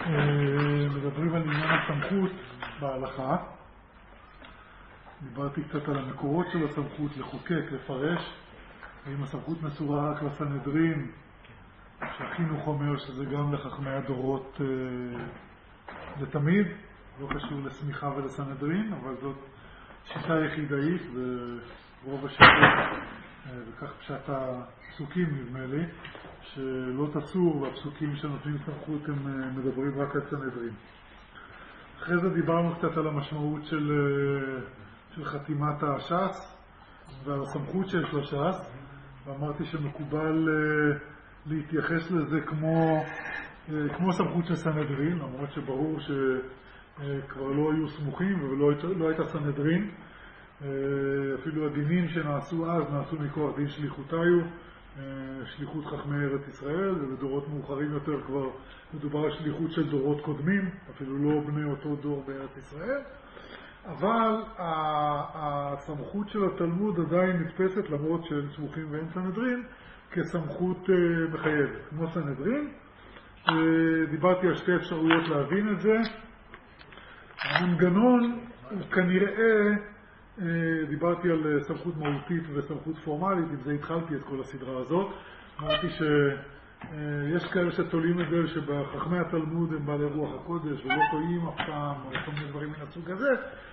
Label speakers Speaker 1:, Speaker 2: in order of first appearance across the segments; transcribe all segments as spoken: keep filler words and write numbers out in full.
Speaker 1: מדברים על עניין הסמכות בהלכה. דיברתי קצת על המקורות של הסמכות, לחוקק, לפרש. האם הסמכות מסורה רק לסנהדרין, שהחינוך אומר שזה גם לחכמי הדורות לתמיד, לא קשור לסמיכה ולסנהדרין, אבל זאת שיטה יחידאית ורוב השיטות, וכך פשט הפסוקים נדמה לי, שלא תסור, והפסוקים שנותנים סמכות הם מדברים רק על סנהדרין. אחרי זה דיברנו קצת על המשמעות של, של חתימת הש"ס ועל הסמכות שיש לש"ס, ואמרתי שמקובל להתייחס לזה כמו, כמו סמכות של סנהדרין, למרות שברור שכבר לא היו סמוכים ולא לא הייתה סנהדרין. אפילו הדינים שנעשו אז נעשו מכוח דין שליחותיו, שליחות חכמי ארץ ישראל, ובדורות מאוחרים יותר כבר מדובר על שליחות של דורות קודמים, אפילו לא בני אותו דור בארץ ישראל. אבל הסמכות של התלמוד עדיין נתפסת, למרות שאין סמוכים ואין סנהדרין, כסמכות מחייבת, כמו סנהדרין. דיברתי על שתי אפשרויות להבין את זה. המנגנון הוא כנראה, דיברתי על סמכות מהותית וסמכות פורמלית, עם זה התחלתי את כל הסדרה הזאת. אמרתי שיש כאלה שתולים את זה שבחכמי התלמוד הם בעלי רוח הקודש ולא טועים אף פעם, או כל מיני דברים מן הסוג הזה.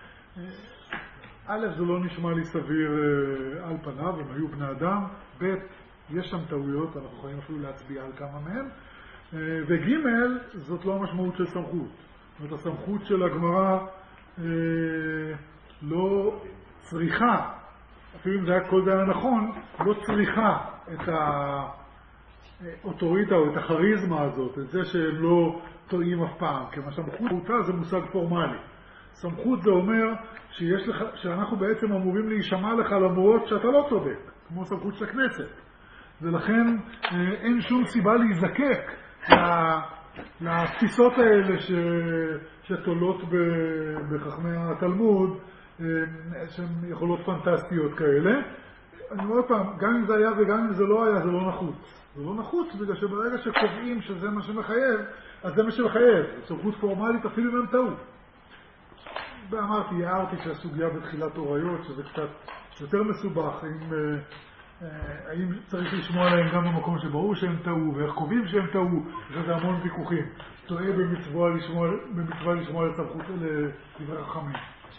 Speaker 1: א', זה לא נשמע לי סביר על פניו, הם היו בני אדם. ב', יש שם טעויות, אנחנו יכולים אפילו להצביע על כמה מהם. וג', זאת לא המשמעות של סמכות. זאת אומרת, הסמכות של הגמרא לא צריכה, אפילו אם זה היה כל זה היה נכון, לא צריכה את האוטוריטה או את הכריזמה הזאת, את זה שהם לא טועים אף פעם, כי הסמכות זה מושג פורמלי. סמכות זה אומר שיש לך, שאנחנו בעצם אמורים להישמע לך למרות שאתה לא צודק, כמו סמכות של הכנסת. ולכן אין שום סיבה להיזקק לתפיסות האלה ש... שתולות בחכמי התלמוד, שהן יכולות פנטסטיות כאלה. אני אומר פעם, גם אם זה היה וגם אם זה לא היה, זה לא נחוץ. זה לא נחוץ בגלל שברגע שקובעים שזה מה שמחייב, אז זה מה שמחייב. סמכות פורמלית אפילו אם הם טעו. ואמרתי, הערתי שהסוגיה בתחילת הוריות, שזה קצת יותר מסובך, אם, האם צריך לשמוע עליהם גם במקום שברור שהם טעו, ואיך קובעים שהם טעו, זה המון ויכוחים. טועה במצווה לשמוע, במצווה לשמוע לסמכות לדברי חכמים.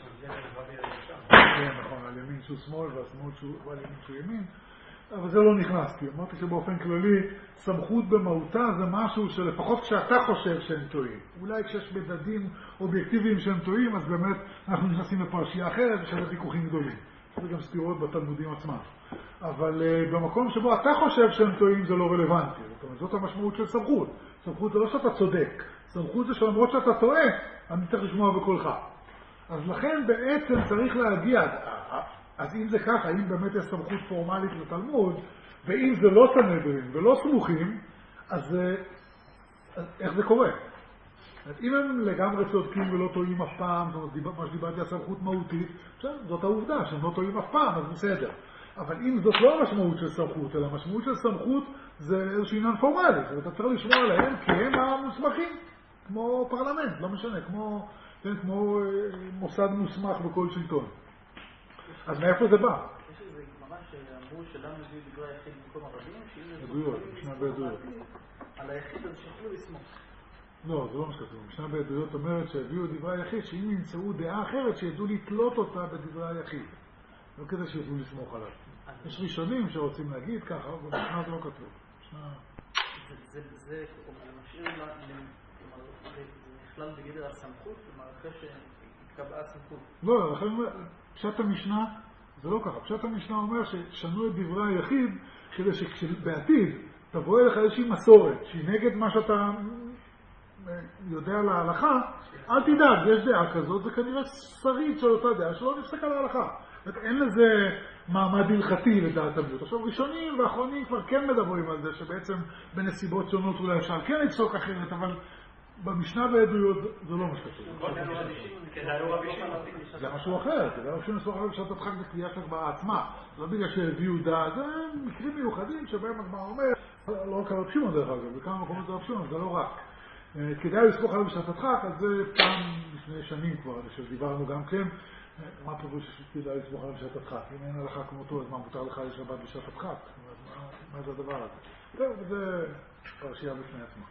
Speaker 1: כן, נכון, על ימין שהוא שמאל והשמאל שהוא על ימין שהוא ימין, אבל זה לא נכנס, כי אמרתי שבאופן כללי סמכות במהותה זה משהו שלפחות כשאתה חושב שהם טועים. אולי כשיש מדדים אובייקטיביים שהם טועים, אז באמת אנחנו נכנסים לפרשייה אחרת ושל ויכוחים גדולים. זה גם סתירות בתלמודים עצמם. אבל uh, במקום שבו אתה חושב שהם טועים זה לא רלוונטי. זאת אומרת, זאת המשמעות של סמכות. סמכות זה לא שאתה צודק. סמכות זה שלמרות שאתה טועה, אני צריך לשמוע בקולך. אז לכן בעצם צריך להגיע, אז אם זה ככה, אם באמת יש סמכות פורמלית לתלמוד, ואם זה לא סנהדרין ולא סמוכים, אז, אז איך זה קורה? אם הם לגמרי צודקים ולא טועים אף פעם, זאת אומרת, מה שדיברתי על סמכות מהותית, זאת העובדה שהם לא טועים אף פעם, אז בסדר. אבל אם זאת לא המשמעות של סמכות, אלא המשמעות של סמכות זה איזשהו עניין פורמלי, ואתה צריך לשמוע עליהם כי הם המוסמכים, כמו פרלמנט, לא משנה, כמו, כן, כמו מוסד מוסמך בכל שלטון. אז מאיפה זה בא?
Speaker 2: יש איזה גמרא שאמרו שלנו הביאו דברי היחיד במקום הרבים, שאם
Speaker 1: עדויות, משנה בעדויות.
Speaker 2: על היחיד אז שיוכלו לסמוך.
Speaker 1: לא, זה לא מה שכתוב. משנה בעדויות אומרת שהביאו דברי היחיד, שאם ימצאו דעה אחרת שידעו לתלות אותה בדברי היחיד. לא כדי שיוכלו לסמוך עליו. יש ראשונים שרוצים להגיד ככה, אבל משנה זה לא כתוב.
Speaker 2: זה, זה, משאיר לה, זה נכלל בגדר הסמכות, כלומר אחרי שהתקבעה הסמכות.
Speaker 1: לא, לכן פשט המשנה זה לא ככה. פשט המשנה אומר ששנו את דברי היחיד כדי שבעתיד תבוא אליך איזושהי מסורת שהיא נגד מה שאתה יודע על ההלכה, אל תדאג, יש דעה כזאת, זה כנראה שריד של אותה דעה שלא נפסק על ההלכה. אין לזה מעמד הלכתי לדעת המיעוט. עכשיו ראשונים ואחרונים כבר כן מדברים על זה שבעצם בנסיבות שונות אולי אפשר כן לפסוק אחרת, אבל במשנה בעדויות זה לא מה שכתוב. זה משהו אחר, זה לא משהו אחר שאתה תחק בקביעת הגמרא עצמה. לא בגלל שהביאו דעה, זה מקרים מיוחדים שבהם הגמרא אומר, לא רק הרב שמעון דרך אגב, בכמה מקומות זה הרב שמעון, זה לא רק. כדאי לסמוך עליו בשעת הדחק, אז זה פעם לפני שנים כבר, שדיברנו גם כן, מה פירוש שכדאי לסמוך עליו בשעת הדחק? אם אין הלכה כמותו, אז מה מותר לך לשבת בשעת הדחק? מה, מה זה הדבר הזה? טוב, זה פרשייה בפני עצמה.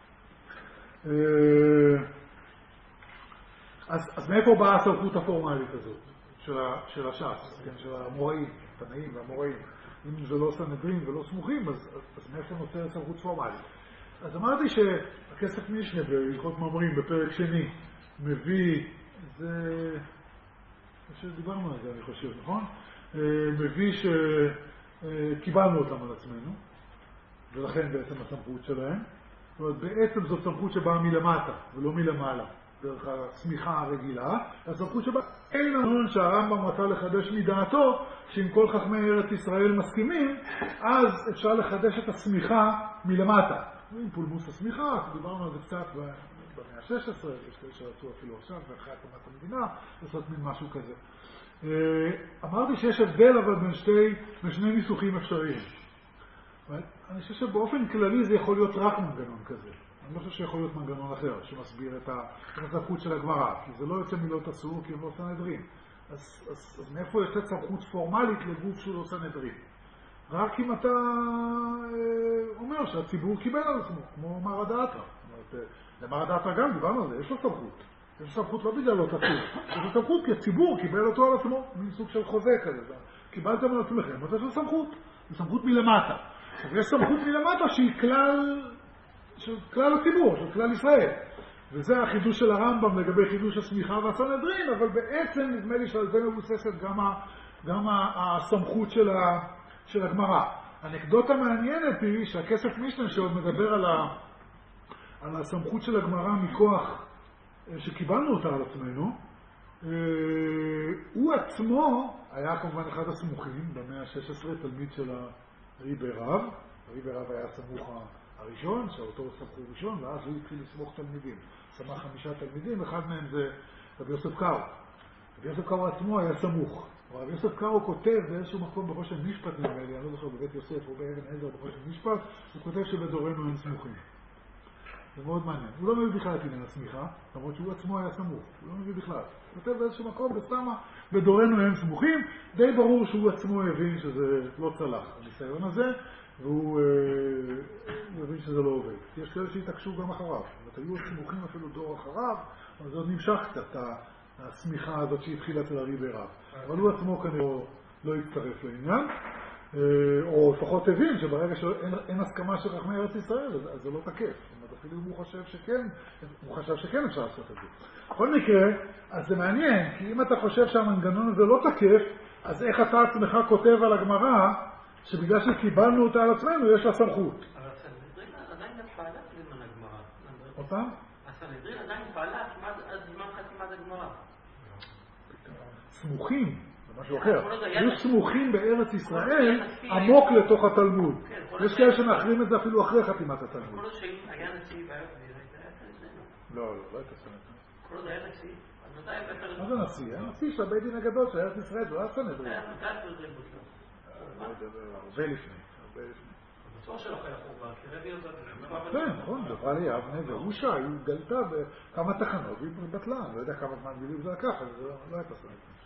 Speaker 1: אז, אז מאיפה באה הסמכות הפורמלית הזאת של, של הש"ס, כן, של המוראים, התנאים והמוראים? אם זה לא סנהדרין ולא סמוכים, אז, אז מאיפה נוצרת סמכות פורמלית? אז אמרתי שהכסף משנה בהלכות מאמרים בפרק שני מביא, זה, שדיברנו על זה אני חושב, נכון? מביא שקיבלנו אותם על עצמנו, ולכן בעצם הסמכות שלהם. זאת אומרת, בעצם זאת סמכות שבאה מלמטה ולא מלמעלה, דרך הסמיכה הרגילה. הסמכות שבאה אין לנו שהרמב"ם רצה לחדש מדעתו, שאם כל חכמי ארץ ישראל מסכימים, אז אפשר לחדש את הסמיכה מלמטה. עם פולמוס הסמיכה, דיברנו על זה קצת במאה ה-שש עשרה, יש כאלה שרצו אפילו עכשיו, ואחרי הקמת המדינה, לעשות מין משהו כזה. אמרתי שיש הבדל אבל בין שתי, בין שני ניסוחים אפשריים. אני חושב שבאופן כללי זה יכול להיות רק מנגנון כזה. אני לא חושב שיכול להיות מנגנון אחר שמסביר את הסמכות של הגמרא, כי זה לא יוצא מילות אסור, כי הם לא סנהדרין. אז, אז, אז מאיפה יש את סמכות פורמלית לגוף שהוא לא סנהדרין? רק אם אתה אה, אומר שהציבור קיבל על עצמו, כמו מר הדעתה. למר הדעתה גם דיברנו על זה, יש לו סמכות. יש לו סמכות לא בגלל לא תפור. יש לו סמכות כי הציבור קיבל אותו על עצמו, מין סוג של חוזה כזה. קיבלתם על עצמכם, אז יש לו סמכות. זו סמכות מלמטה. ויש סמכות מלמטה שהיא כלל, של כלל הציבור, של כלל ישראל. וזה החידוש של הרמב"ם לגבי חידוש הסמיכה והסנהדרין, אבל בעצם נדמה לי שעל זה מבוססת גם, ה, גם הסמכות של, ה, של הגמרא. האנקדוטה מעניינת היא שהכסף משנה שעוד מדבר על, ה, על הסמכות של הגמרא מכוח שקיבלנו אותה על עצמנו, הוא עצמו היה כמובן אחד הסמוכים במאה ה-שש עשרה, תלמיד של הריבי רב. הריבי רב היה הסמוך הראשון, שאותו סמכו ראשון, ואז הוא התחיל לסמוך תלמידים. סמך חמישה תלמידים, אחד מהם זה רבי יוסף קארו. רבי יוסף קארו עצמו היה סמוך. רבי יוסף קארו כותב באיזשהו מקום בחושן משפט, נראה לי, אני לא זוכר, בבית יוסף או באבן עזר בחושן משפט, הוא כותב שבדורנו אין סמוכים. זה מאוד מעניין. הוא לא מביא בכלל את עניין הסמיכה, למרות שהוא עצמו היה סמוך. הוא לא מביא בכלל. הוא כותב באיזשהו מקום, בסתמה, בדורנו אין סמוכים. די ברור שהוא עצמו הבין שזה לא צלח, הניסיון הזה, והוא הבין שזה לא עובד. יש כאלה שהתעקשו גם אחריו. זאת אומרת, היו סמוכים אפילו דור אחריו, אבל זה עוד נמשך קצת, הסמיכה הזאת שהתחילה אצל הריבי רב. אבל הוא עצמו כנראה לא הצטרף לעניין. או לפחות הבין שברגע שאין הסכמה של חכמי ארץ ישראל, אז זה לא תקף. זאת אומרת, אפילו אם הוא חושב שכן, הוא חשב שכן אפשר לעשות את זה. בכל מקרה, אז זה מעניין, כי אם אתה חושב שהמנגנון הזה לא תקף, אז איך אתה עצמך כותב על הגמרא, שבגלל שקיבלנו אותה על עצמנו, יש לה סמכות.
Speaker 2: אבל הסנהדרין עדיין גם פעלה בזמן הגמרא.
Speaker 1: אותה?
Speaker 2: הסנהדרין עדיין פעלה עד זמן חתימת הגמרא.
Speaker 1: סמוכים. משהו אחר. היו סמוכים בארץ ישראל עמוק לתוך התלמוד. יש כאלה שמאחרים את זה אפילו אחרי חתימת התלמוד.
Speaker 2: כל עוד שהיה נשיא בעיות, היה אצלנו.
Speaker 1: לא, לא, לא הייתה סנהדרין.
Speaker 2: כל עוד היה נשיא, אז מתי היה יותר...
Speaker 1: מה זה נשיא? היה נשיא של הבית דין הגדול של ארץ ישראל, זה לא היה סנהדרין.
Speaker 2: מתי הסנהדרין בוטלו?
Speaker 1: הרבה לפני, הרבה לפני.
Speaker 2: בצורה שלו היה חורבן, כי רבי יותר...
Speaker 1: כן, נכון, דברה לי אבנה ואושה, היא גלתה בכמה תחנות, והיא בטלה, אני לא יודע כמה זמן בדיוק זה לקח, אבל זה לא הייתה סנהדרין.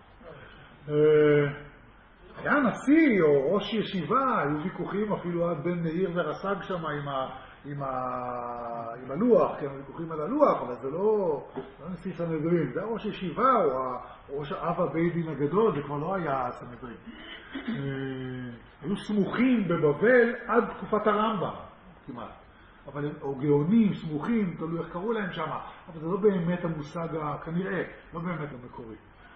Speaker 1: היה נשיא או ראש ישיבה, היו ויכוחים אפילו עד בין מאיר ורס"ג שם עם, ה, עם, ה, עם הלוח, כן, ויכוחים על הלוח, אבל זה לא, לא נשיא סנהדרין, זה ראש ישיבה או ראש אב הבית דין הגדול, זה כבר לא היה סנהדרין. היו סמוכים בבבל עד תקופת הרמב"ם, כמעט. אבל, או גאונים, סמוכים, תלוי איך קראו להם שם, אבל זה לא באמת המושג, כנראה, לא באמת המקורי.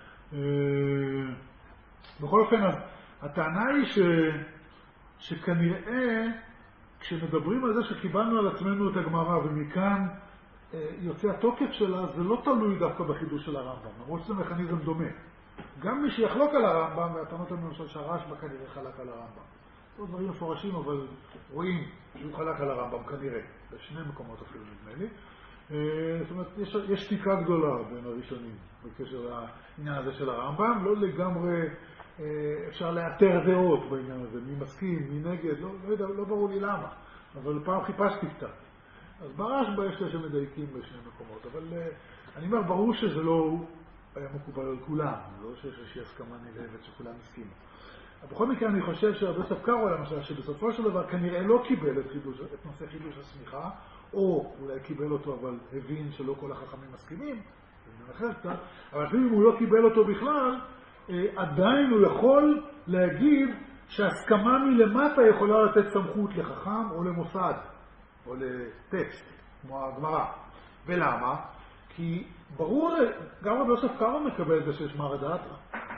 Speaker 1: בכל אופן, הטענה היא ש... שכנראה כשמדברים על זה שקיבלנו על עצמנו את הגמרא ומכאן יוצא התוקף שלה, זה לא תלוי דווקא בחידוש של הרמב"ם, למרות שזה מכניזם דומה. גם מי שיחלוק על הרמב"ם, והטענות לנו למשל שהרשב"א כנראה חלק על הרמב"ם. לא דברים מפורשים, אבל רואים שהוא חלק על הרמב"ם כנראה, בשני מקומות אפילו נדמה לי. זאת אומרת, יש, יש שתיקה גדולה בין הראשונים בקשר לעניין הזה של הרמב"ם, לא לגמרי אפשר לאתר דעות בעניין הזה, מי מסכים, מי נגד, לא, לא יודע, לא ברור לי למה, אבל פעם חיפשתי קצת. אז ברשב"א יש כאלה שמדייקים בשני מקומות, אבל uh, אני אומר, ברור שזה לא היה מקובל על כולם, לא שיש איזושהי הסכמה נלהבת שכולם הסכימו. בכל מקרה אני חושב שרבי יוסף קארו למשל, שבסופו של דבר כנראה לא קיבל את, חידוש, את נושא חידוש הסמיכה, או אולי קיבל אותו אבל הבין שלא כל החכמים מסכימים, אבל אפילו אם הוא לא קיבל אותו בכלל, עדיין הוא יכול להגיד שהסכמה מלמטה יכולה לתת סמכות לחכם או למוסד, או לטקסט, כמו הגמרא. ולמה? כי ברור, גם רבי יוסף קארו מקבל את זה שיש מרא דאתרא.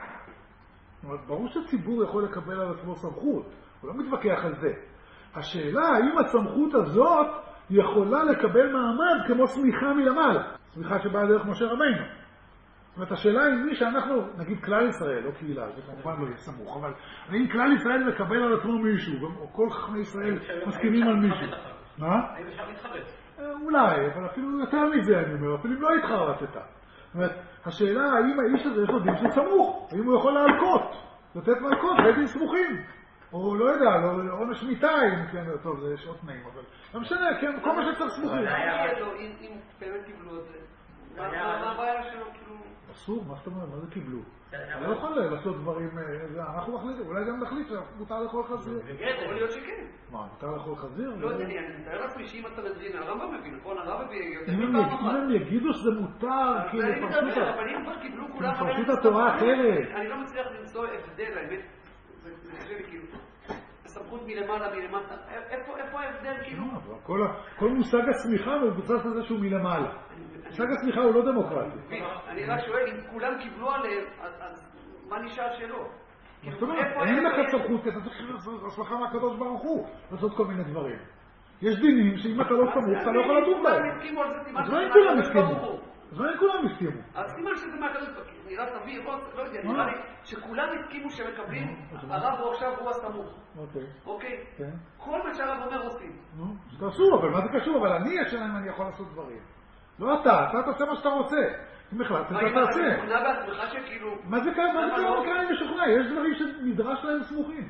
Speaker 1: ברור שציבור יכול לקבל על עצמו סמכות, הוא לא מתווכח על זה. השאלה האם הסמכות הזאת יכולה לקבל מעמד כמו סמיכה מלמעלה, סמיכה שבאה דרך משה רבינו. זאת אומרת, השאלה היא מי שאנחנו, נגיד כלל ישראל, לא קהילה, זה כמובן לא יהיה סמוך, אבל אם כלל ישראל מקבל על עצמו מישהו, או כל חכמי ישראל מסכימים על מישהו. מה?
Speaker 3: האם אפשר להתחרט?
Speaker 1: אולי, אבל אפילו יותר מזה אני אומר, אפילו אם לא התחרטת. זאת אומרת, השאלה האם האיש הזה יש לו דין של סמוך, האם הוא יכול להלקות, לתת מלקות, בית סמוכים, או לא יודע, לא, עונש מיתיים, כן, טוב, זה שעות תנאים, אבל לא משנה, כן, כל מה שצריך סמוכים.
Speaker 3: אם באמת קיבלו את זה, מה הבעיה שלו, כאילו...
Speaker 1: אסור, מה זאת אומרת? מה זה קיבלו? אני לא יכול לעשות דברים, אנחנו מחליטים, אולי גם נחליט שמותר לאכול חזיר.
Speaker 3: יכול להיות שכן.
Speaker 1: מה, מותר לאכול חזיר?
Speaker 3: לא יודע, אני מתאר לעצמי שאם אתה מבין, הרמב"ם מבין, נכון? הרמב"ם מבין...
Speaker 1: אם הם יגידו שזה מותר, כי לפרשות התורה אחרת.
Speaker 3: אני לא מצליח למצוא הבדל, האמת, זה חושב לי כאילו, סמכות מלמעלה, מלמטה, איפה ההבדל כאילו?
Speaker 1: כל מושג הסמיכה מבוסס על זה שהוא מלמעלה. מושג הסמיכה הוא לא דמוקרטי.
Speaker 3: אני רק שואל, אם כולם קיבלו עליהם, אז מה נשאר שלו?
Speaker 1: זאת אומרת, אין לך סמכות, כי אתה צריך הסמכה מהקדוש ברוך הוא לעשות כל מיני דברים. יש דינים שאם אתה לא סמוך, אתה לא יכול לדון בהם. אז לא אין כולם הסכימו. אז לא אין כולם הסכימו.
Speaker 3: אז סימן שזה מהקדוש ברוך הוא. נראה סביר, לא יודע, נראה לי שכולם הסכימו שמקבלים, הרב הוא עכשיו הוא הסמוך.
Speaker 1: אוקיי.
Speaker 3: אוקיי? כל מה שהרב אומר עושים.
Speaker 1: נו, זה קשור, אבל מה זה קשור? אבל אני השאלה אם אני יכול לעשות דברים. לא אתה, אתה תעשה מה שאתה רוצה. אם החלטת, אתה תעשה.
Speaker 3: מה אם אתה משוכנע בעצמך שכאילו...
Speaker 1: מה זה כאן? מה זה כאן? מה כאן משוכנע? יש דברים שנדרש להם סמוכים.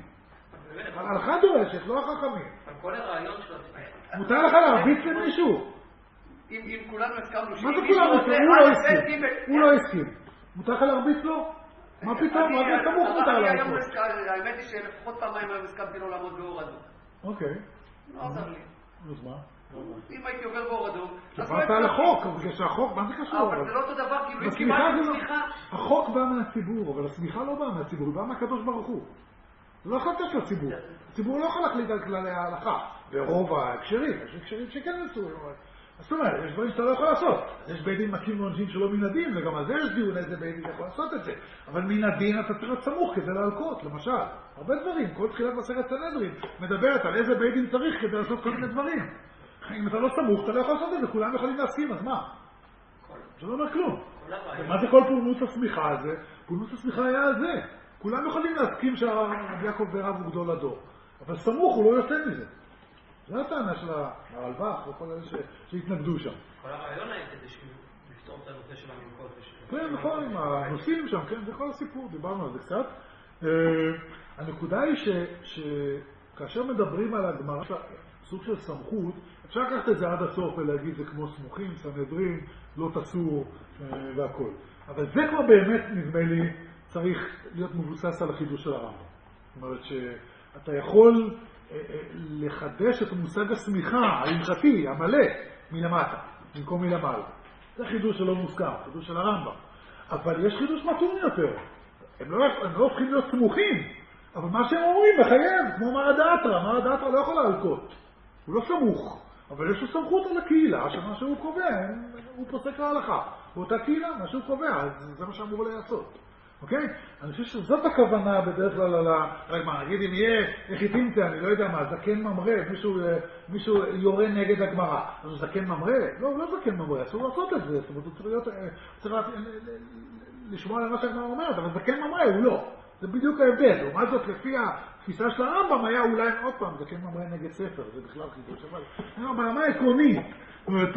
Speaker 1: הלכה דורשת, לא החכמים.
Speaker 3: אבל כל הרעיון שלו...
Speaker 1: מותר לך להרביץ למישהו?
Speaker 3: אם כולנו הסכמנו...
Speaker 1: מה זה כולנו הסכמנו? הוא לא הסכים. הוא לא הסכים. מותר לך להרביץ לו? מה פתאום? מה זה סמוך מותר להרביץ?
Speaker 3: האמת היא שלפחות פעמיים היום הסכמתי לו לעמוד באור אדום.
Speaker 1: אוקיי.
Speaker 3: לא עזר לי.
Speaker 1: אז מה?
Speaker 3: אם הייתי עובר באור אדום...
Speaker 1: קיבלת על החוק, שהחוק, מה זה קשור?
Speaker 3: אבל זה לא אותו דבר, כאילו אם קיבלתי סמיכה...
Speaker 1: החוק בא מהציבור, אבל הסמיכה לא באה מהציבור, היא באה מהקדוש ברוך הוא. זה לא החלטה של הציבור. הציבור לא יכול להחליט על כללי ההלכה. ברוב ההקשרים, יש הקשרים שכן נצאו. זאת אומרת, יש דברים שאתה לא יכול לעשות. יש בית דין מכים ועונשין שלא מן הדין, וגם על זה יש דיון איזה בית דין יכול לעשות את זה. אבל מן הדין אתה צריך להיות סמוך כדי להלקות, למשל. הרבה דברים, כל תחילת מסכת סנהדרין מדברת על איזה בית דין צריך כדי לעשות כל מיני דברים. אם אתה לא סמוך, אתה לא יכול לעשות את זה, כולם יכולים להסכים, אז מה? זה לא אומר כלום. מה זה כל פורנות הסמיכה הזה? פורנות הסמיכה היה על זה. כולם יכולים להסכים שהרבי יעקב ברב הוא גדול הדור. אבל סמוך הוא לא יוצא מזה. זו הטענה של הרלב"ח וכל אלה שהתנגדו שם.
Speaker 3: כל הרעיון היה כדי לפתור את הנושא של המלכות.
Speaker 1: כן, נכון, עם הנושאים שם, כן, זה כל הסיפור, דיברנו על זה קצת. הנקודה היא שכאשר מדברים על הגמרא, סוג של סמכות, אפשר לקחת את זה עד הסוף ולהגיד זה כמו סמוכים, סנהדרין, לא תסור והכל. אבל זה כבר באמת, נדמה לי, צריך להיות מבוסס על החידוש של הרמב"ם. זאת אומרת שאתה יכול לחדש את מושג הסמיכה, ההלכתי, המלא, מלמטה, במקום מלמעלה. זה חידוש שלא מוסכם, חידוש של הרמב"ם. אבל יש חידוש מתון יותר. הם לא, הם לא הופכים להיות סמוכים, אבל מה שהם אומרים מחייב, כמו מרא דאתרא. מרא דאתרא לא יכול להלקות. הוא לא סמוך, אבל יש לו סמכות על הקהילה, שמה שהוא קובע, הוא פוסק להלכה. באותה קהילה, מה שהוא קובע, אז זה מה שאמור לעשות. אוקיי? אני חושב שזאת הכוונה בדרך כלל על ה... רק מה, נגיד אם יהיה לחיתימציה, אני לא יודע מה, זקן ממרא, מישהו, מישהו יורה נגד הגמרא, אז הוא זקן ממרא? לא, לא זקן ממרא, אסור לעשות את זה, זאת אומרת, הוא צריך להיות, צריך לשמוע על מה שהגמרא אומרת, אבל זקן ממרא הוא לא. זה בדיוק ההבדל. לעומת זאת, לפי התפיסה של הרמב"ם היה אולי עוד פעם, זקן ממרא נגד ספר, זה בכלל חידוש, אבל ברמה העקרונית, זאת אומרת,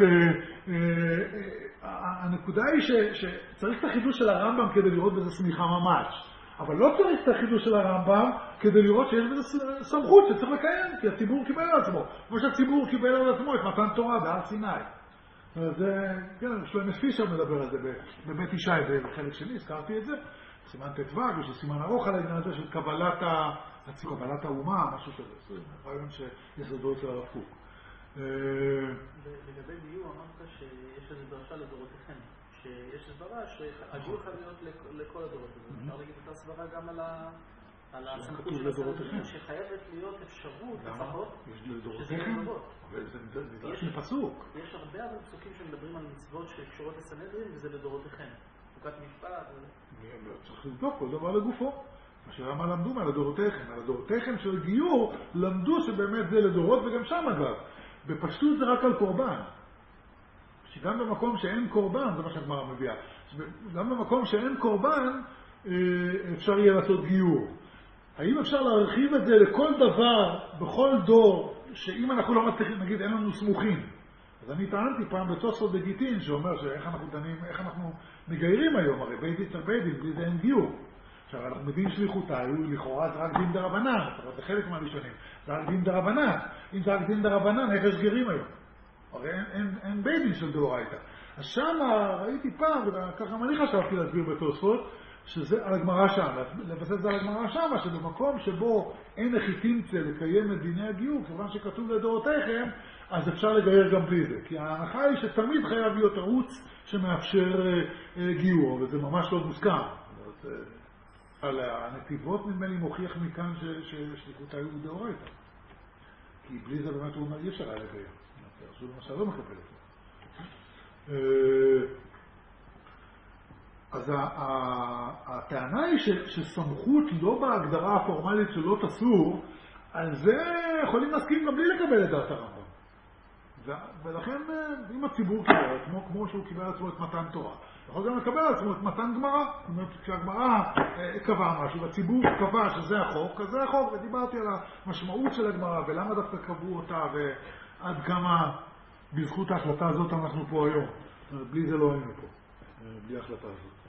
Speaker 1: הנקודה היא שצריך את החידוש של הרמב"ם כדי לראות בזה סמיכה ממש. אבל לא צריך את החידוש של הרמב"ם כדי לראות שיש בזה סמכות שצריך לקיים, כי הציבור קיבל על עצמו. כמו שהציבור קיבל על עצמו את מתן תורה בהר סיני. זה, כן, שלמה פישר מדבר על זה בבית ישי, בחלק שני, הזכרתי את זה. סימן ט"ו, יש סימן ארוך על העניין הזה של קבלת ה... קבלת האומה, משהו כזה. זה רעיון שיסודו אצל הרב קוק.
Speaker 2: לגבי דיור, אמרת שיש איזו דרשה לדורותיכם. שיש סברה שהגיור חייב להיות לכל הדורות. אפשר להגיד את הסברה גם על הסמכות של הסנהדרין, שחייבת להיות אפשרות לפחות.
Speaker 1: יש לדורותיכם? אבל זה נדרש לפסוק.
Speaker 2: יש הרבה הרבה פסוקים שמדברים על מצוות שקשורות לסנהדרין, וזה לדורותיכם. חוקת משפט.
Speaker 1: צריך לבדוק כל דבר לגופו. השאלה מה למדו מה לדורותיכם. על הדורותיכם של גיור למדו שבאמת זה לדורות, וגם שם אגב. בפשטות זה רק על קורבן. שגם במקום שאין קורבן, זה מה שהגמרא מביאה, גם במקום שאין קורבן אפשר יהיה לעשות גיור. האם אפשר להרחיב את זה לכל דבר, בכל דור, שאם אנחנו לא מצליחים, נגיד אין לנו סמוכים? אז אני טענתי פעם בתוספות בגיטין, שאומר שאיך אנחנו דנים, איך אנחנו מגיירים היום, הרי בית דין בית דין, בלי זה אין גיור. עכשיו, אנחנו מבין שליחותה, לכאורה זה רק דין דרבנן, זה חלק מהראשונים, זה רק דין דרבנן. אם זה רק דין דרבנן, איך יש גרים היום? הרי אין, אין, אין בית דין של דאורייתא. אז שם ראיתי פעם, וככה אני חשבתי להסביר בתוספות, שזה על הגמרא שם, לבסס על הגמרא שם, שבמקום שבו אין החיתימצה לקיים את דיני הגיור, כיוון שכתוב לדורותיכם, אז אפשר לגייר גם בלי זה. כי ההנחה היא שתמיד חייב להיות ערוץ שמאפשר אה, אה, גיור, וזה ממש לא מוסכם. אז, אה, על הנתיבות נדמה לי מוכיח מכאן ששליחותה היו דאורייתא. כי בלי זה באמת הוא אומר, אי אפשר היה לגייר. שהוא למשל לא מקבל את זה. אז הטענה היא שסמכות לא בהגדרה הפורמלית שלא תסור, על זה יכולים להסכים גם בלי לקבל את דעת הרמב"ם. ולכן אם הציבור קיבל עצמו, כמו שהוא קיבל עצמו את מתן תורה, יכול גם לקבל עצמו את מתן גמרא. זאת אומרת, כשהגמרא קבעה משהו, והציבור קבע שזה החוק, אז זה החוק, ודיברתי על המשמעות של הגמרא, ולמה דווקא קבעו אותה, ועד כמה בזכות ההחלטה הזאת אנחנו פה היום. בלי זה לא היינו פה, בלי ההחלטה הזאת.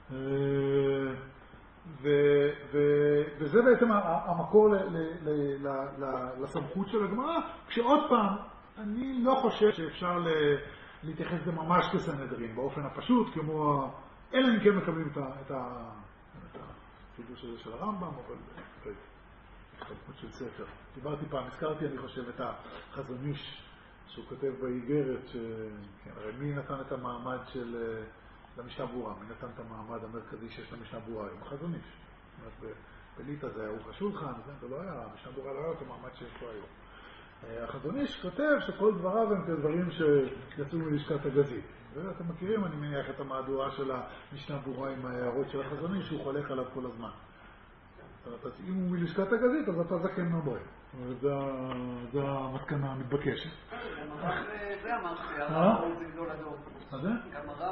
Speaker 1: וזה בעצם המקור לסמכות של הגמרא, כשעוד פעם, אני לא חושב שאפשר להתייחס לזה ממש כסנהדרין, באופן הפשוט, כמו, אלא אם כן מקבלים את החידוש הזה של הרמב"ם, אבל התחלקות של ספר. דיברתי פעם, הזכרתי, אני חושב, את החזון איש, שהוא כותב באיגרת, הרי מי נתן את המעמד של, למשנה ברורה, מי נתן את המעמד המרכזי שיש למשנה ברורה, עם החזון איש. זאת אומרת, בליטא זה היה ארוך השולחן, זה לא היה, המשנה ברורה לא היה אותו מעמד שיש פה היום. החזון איש כותב שכל דבריו הם כדברים שיצאו מלשכת הגזית. ואתם מכירים, אני מניח, את המהדורה של המשנה ברורה עם ההערות של החזון איש, שהוא חולק עליו כל הזמן. זאת אומרת, אם הוא מלשכת הגזית, אז אתה זקן מבוי. זו המסקנה המתבקשת.
Speaker 3: זה אמר שהרב זה גדול הדור.
Speaker 1: מה זה?
Speaker 3: גם הרב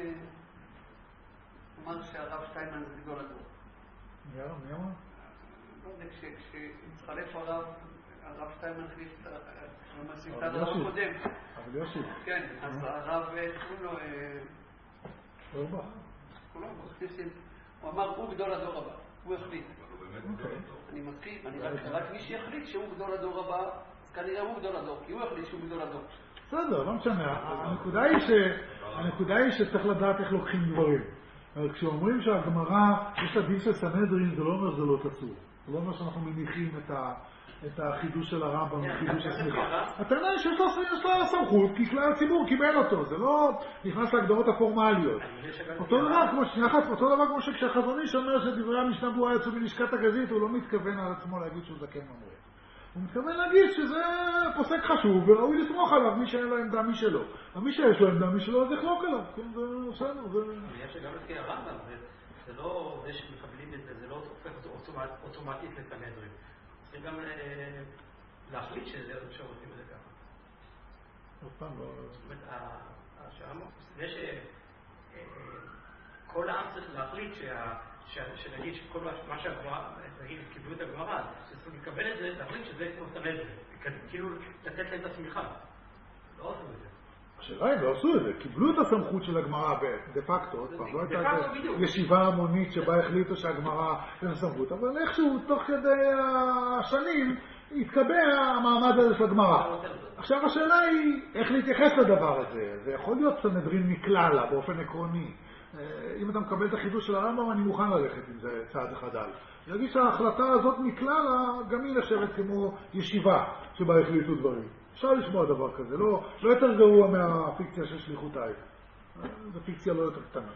Speaker 3: אמר שהרב שטיינמן זה גדול הדור.
Speaker 1: מי אמר? מי אמר?
Speaker 3: לא יודע, כשהתחלף הרב, הרב שטיינמן החליף את הרב הקודם.
Speaker 1: אבל יוסי.
Speaker 3: כן, אז הרב, קוראים לו...
Speaker 1: אורבך.
Speaker 3: הוא אמר, הוא גדול הדור הבא. הוא החליט. אני מסכים, רק מי שיחליט שהוא גדול הדור הבא, אז כנראה הוא גדול הדור, כי הוא החליט שהוא גדול הדור.
Speaker 1: בסדר, לא משנה. הנקודה היא שצריך לדעת איך לוקחים דברים. כשאומרים שהגמרא, יש הדין של סנהדרין, זה לא אומר שזה לא תסור. זה לא אומר שאנחנו מניחים את החידוש של הרמב"ם, החידוש הסמיכה. הטענה היא שיש לו סמכות, כי כלל הציבור קיבל אותו, זה לא נכנס להגדרות הפורמליות. אותו דבר כמו שכשהחזון איש אומר שדברי המשנה ברורה יצאו מלשכת הגזית, הוא לא מתכוון על עצמו להגיד שהוא זקן ממורה. הוא מתכוון להגיד שזה פוסק חשוב וראוי לסמוך עליו, מי שאין לו עמדה מי שלו. ומי שיש לו עמדה מי שלו, אז יחלוק עליו. כן, זה בסדר.
Speaker 4: יש שגם לפי הרמב"ם, זה לא זה שמקבלים את זה, זה לא הופך אוטומטית לסנהדרין. צריך גם להחליט שזה אפשר עושים את זה ככה.
Speaker 1: עוד פעם לא...
Speaker 4: זאת אומרת, זה שכל העם צריך להחליט שנגיד שכל מה שהגמרא, נגיד, קיבלו את הגמרא, שצריך לקבל את זה, להחליט שזה כמו סנהדרין. כאילו לתת להם את הסמיכה. לא עושים את זה.
Speaker 1: השאלה הם לא עשו את זה, קיבלו את הסמכות של הגמרא דה פקטו, לא הייתה ישיבה המונית שבה החליטו שהגמרא יש סמכות, אבל איכשהו תוך כדי השנים התקבע המעמד הזה של הגמרא. עכשיו השאלה היא איך להתייחס לדבר הזה, זה יכול להיות סנהדרין מכללה באופן עקרוני. אם אתה מקבל את החידוש של הרמב"ם אני מוכן ללכת עם זה צעד אחד על. להגיד שההחלטה הזאת מכללה גם היא נחשבת כמו ישיבה שבה החליטו דברים. אפשר לשמוע דבר כזה, לא, לא יותר גרוע מהפיקציה של שליחותיי. זו פיקציה לא יותר קטנה.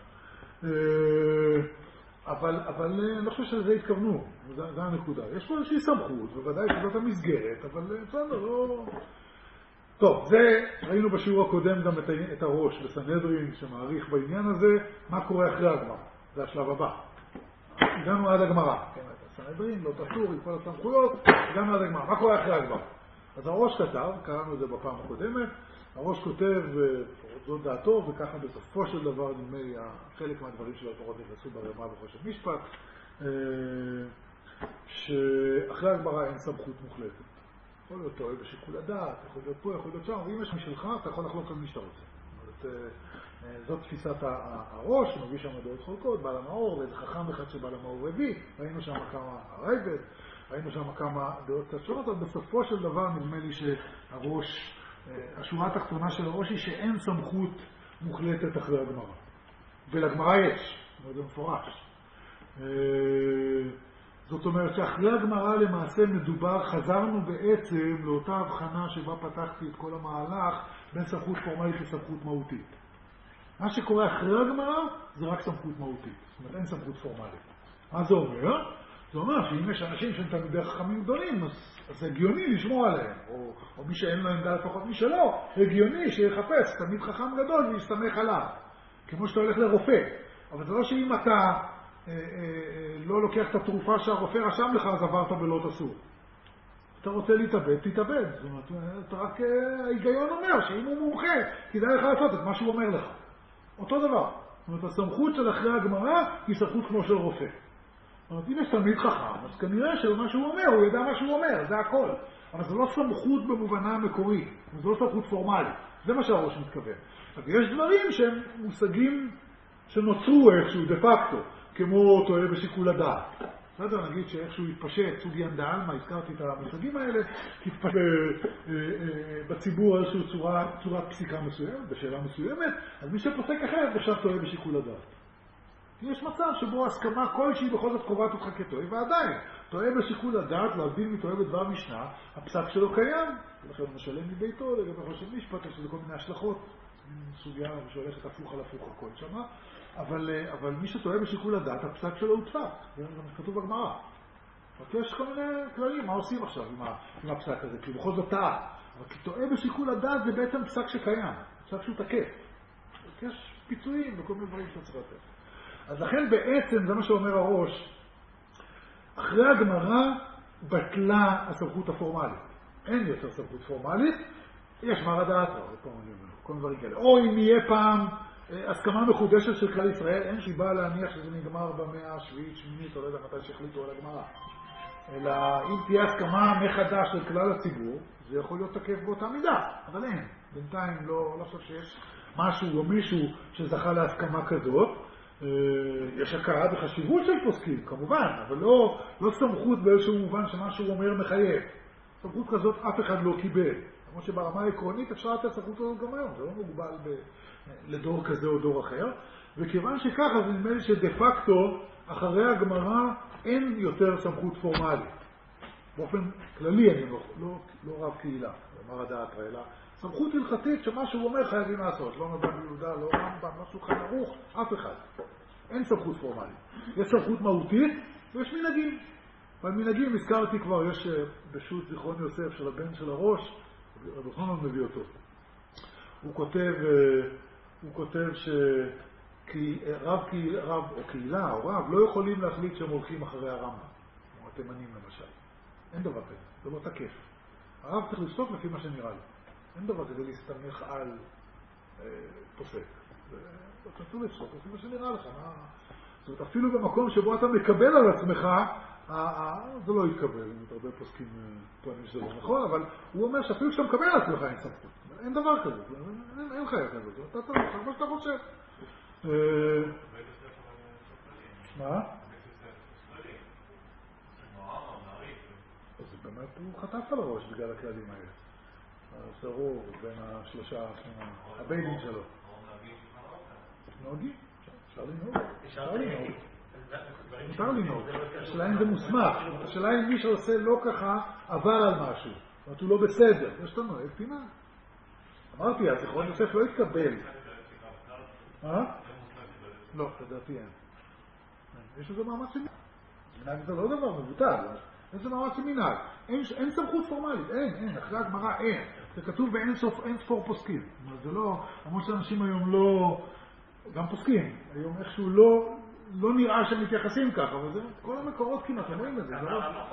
Speaker 1: אבל, אבל אני לא חושב שלזה התכוונו, זה, זה הנקודה. יש פה איזושהי סמכות, בוודאי שזאת המסגרת, אבל בסדר, לא... טוב, זה, ראינו בשיעור הקודם גם את, את הראש בסנהדרין שמעריך בעניין הזה, מה קורה אחרי הגמרא. זה השלב הבא. הגענו עד הגמרא. כן, הסנהדרין, לא תטור, עם כל הסמכויות, הגענו עד הגמרא. מה קורה אחרי הגמרא? אז הראש כתב, קראנו את זה בפעם הקודמת, הראש כותב, זאת דעתו, וככה בסופו של דבר נדמה חלק מהדברים של התורות נכנסו ברמה בחושן משפט, שאחרי הגמרא אין סמכות מוחלטת. יכול להיות טועה בשיקול הדעת, יכול להיות פה, יכול להיות שם, ואם יש משלך, אתה יכול לחלוק על מי שאתה רוצה. זאת, זאת תפיסת הראש, מביא שם דעות חולקות, בעל המאור, ואיזה חכם אחד שבעל המאור הביא, ראינו שם כמה הרייבד, ראינו שם כמה דעות קצת שונות, אבל בסופו של דבר נדמה לי שהראש, השורה התחתונה של הראש היא שאין סמכות מוחלטת אחרי הגמרא. ולגמרא יש, זה מפורש. זאת אומרת שאחרי הגמרא למעשה מדובר, חזרנו בעצם לאותה הבחנה שבה פתחתי את כל המהלך בין סמכות פורמלית לסמכות מהותית. מה שקורה אחרי הגמרא זה רק סמכות מהותית, זאת אומרת אין סמכות פורמלית. מה זה אומר? זה אומר שאם יש אנשים שהם תלמידי חכמים גדולים, אז, אז זה הגיוני לשמור עליהם, או, או מי שאין לו עמדה לפחות מי שלא, הגיוני שיחפש תלמיד חכם גדול ויסתמך עליו, כמו שאתה הולך לרופא. אבל זה לא שאם אתה אה, אה, אה, לא לוקח את התרופה שהרופא רשם לך, אז עברת בלא תסור. אתה רוצה להתאבד, תתאבד. זאת אומרת, אתה רק אה, ההיגיון אומר שאם הוא מומחה, כדאי לך לעשות את מה שהוא אומר לך. אותו דבר. זאת אומרת, הסמכות של אחרי הגמרא היא סמכות כמו של רופא. זאת אומרת, אם יש תלמיד חכם, אז כנראה שמה שהוא אומר, הוא יודע מה שהוא אומר, זה הכל. אבל זה לא סמכות במובנה המקורי, זה לא סמכות פורמלית. זה מה שהראש מתכוון. אבל יש דברים שהם מושגים שנוצרו איכשהו, דה פקטו, כמו טועה בשיקול הדעת. בסדר, נגיד שאיכשהו יתפשט, סוגי אנדאלמה, הזכרתי את המושגים האלה, תתפשט בציבור איזושהי צורה, צורת פסיקה מסוימת, בשאלה מסוימת, אז מי שפוסק אחרת עכשיו טועה בשיקול הדעת. יש מצב שבו הסכמה כלשהי בכל זאת קובעת אותך כטועה, ועדיין, טועה בשיקול הדעת, להבדיל מטועה בדבר משנה, הפסק שלו קיים, ולכן הוא משלם מביתו, לגבי חושן משפט, יש לזה כל מיני השלכות, סוגיה שהולכת הפוך על הפוך הכל שמה, אבל, אבל מי שטועה בשיקול הדעת, הפסק שלו הוא תפק, זה גם כתוב בגמרא. רק יש כל מיני כללים, מה עושים עכשיו עם, ה, עם הפסק הזה, כי בכל זאת טעה. אבל כי טועה בשיקול הדעת זה בעצם פסק שקיים, פסק שהוא תקף. יש פיצויים וכל מיני דברים שאתה צריך לתת. אז לכן בעצם, זה מה שאומר הראש, אחרי הגמרא בטלה הסמכות הפורמלית. אין יותר סמכות פורמלית, יש מרא דאתרא, כל דברים כאלה. או אם יהיה פעם הסכמה מחודשת של כלל ישראל, אין סיבה להניח שזה נגמר במאה השביעית, שמינית, או לא יודע מתי שהחליטו על הגמרא. אלא אם תהיה הסכמה מחדש של כלל הציבור, זה יכול להיות תקף באותה מידה, אבל אין. בינתיים לא, לא חושב שיש משהו או מישהו שזכה להסכמה כזאת. יש הכרה בחשיבות של פוסקים, כמובן, אבל לא, לא סמכות באיזשהו מובן שמשהו אומר מחייב. סמכות כזאת אף אחד לא קיבל. למרות שברמה העקרונית אפשר לתת סמכות כזאת גם היום, זה לא מוגבל ב... לדור כזה או דור אחר. וכיוון שככה, זה נדמה לי שדה פקטו, אחרי הגמרא אין יותר סמכות פורמלית. באופן כללי אני לא, לא, לא רב קהילה, אמר הדעת רעילה. סמכות הלכתית שמה שהוא אומר חייבים לעשות, לא נבן ביהודה, לא רמב"ם, משהו חן ערוך, אף אחד. אין סמכות פורמלית. יש סמכות מהותית ויש מנהגים. אבל מנהגים, הזכרתי כבר, יש בשו"ת זיכרון יוסף של הבן של הראש, רבי חנן מביא אותו. הוא כותב, הוא כותב שרב רב או קהילה או רב לא יכולים להחליט שהם הולכים אחרי הרמב"ם, כמו התימנים למשל. אין דבר כזה, זה לא תקף. הרב צריך לפסוק לפי מה שנראה לו. אין דבר כזה להסתמך על אה, פוסק. אתה צריך לפסוק לפי מה שנראה לך. מה... זאת אומרת, אפילו במקום שבו אתה מקבל על עצמך, זה לא יתקבל, אם הרבה פוסקים טוענים שזה לא נכון, אבל הוא אומר שאפילו כשאתה מקבל על עצמך אין סמכות. אין דבר כזה, אין חיה כזאת, אתה צריך מה שאתה חושב. מה? אז באמת הוא חטף על הראש בגלל הכללים האלה. הסרור בין השלושה הביידים שלו. נוגי? אפשר לנהוג. אפשר לנהוג. אפשר לנהוג. השאלה אם זה מוסמך. השאלה אם מי שעושה לא ככה עבר על משהו. זאת אומרת, הוא לא בסדר. זה שאתה נוהג, תנהג. אמרתי, הזיכרון יוסף לא התקבל. מה? לא, לדעתי אין. יש איזה מעמד של מנהג. מנהג זה לא דבר מבוטל. יש איזה מעמד של מנהג. אין סמכות פורמלית. אין, אין. אחרי הגמרא אין. זה כתוב באין סוף, אין ספור פוסקים. זה לא, למרות שאנשים היום לא, גם פוסקים. היום איכשהו לא, לא נראה שהם מתייחסים ככה, אבל זה כל המקורות כמעט, הם רואים את זה.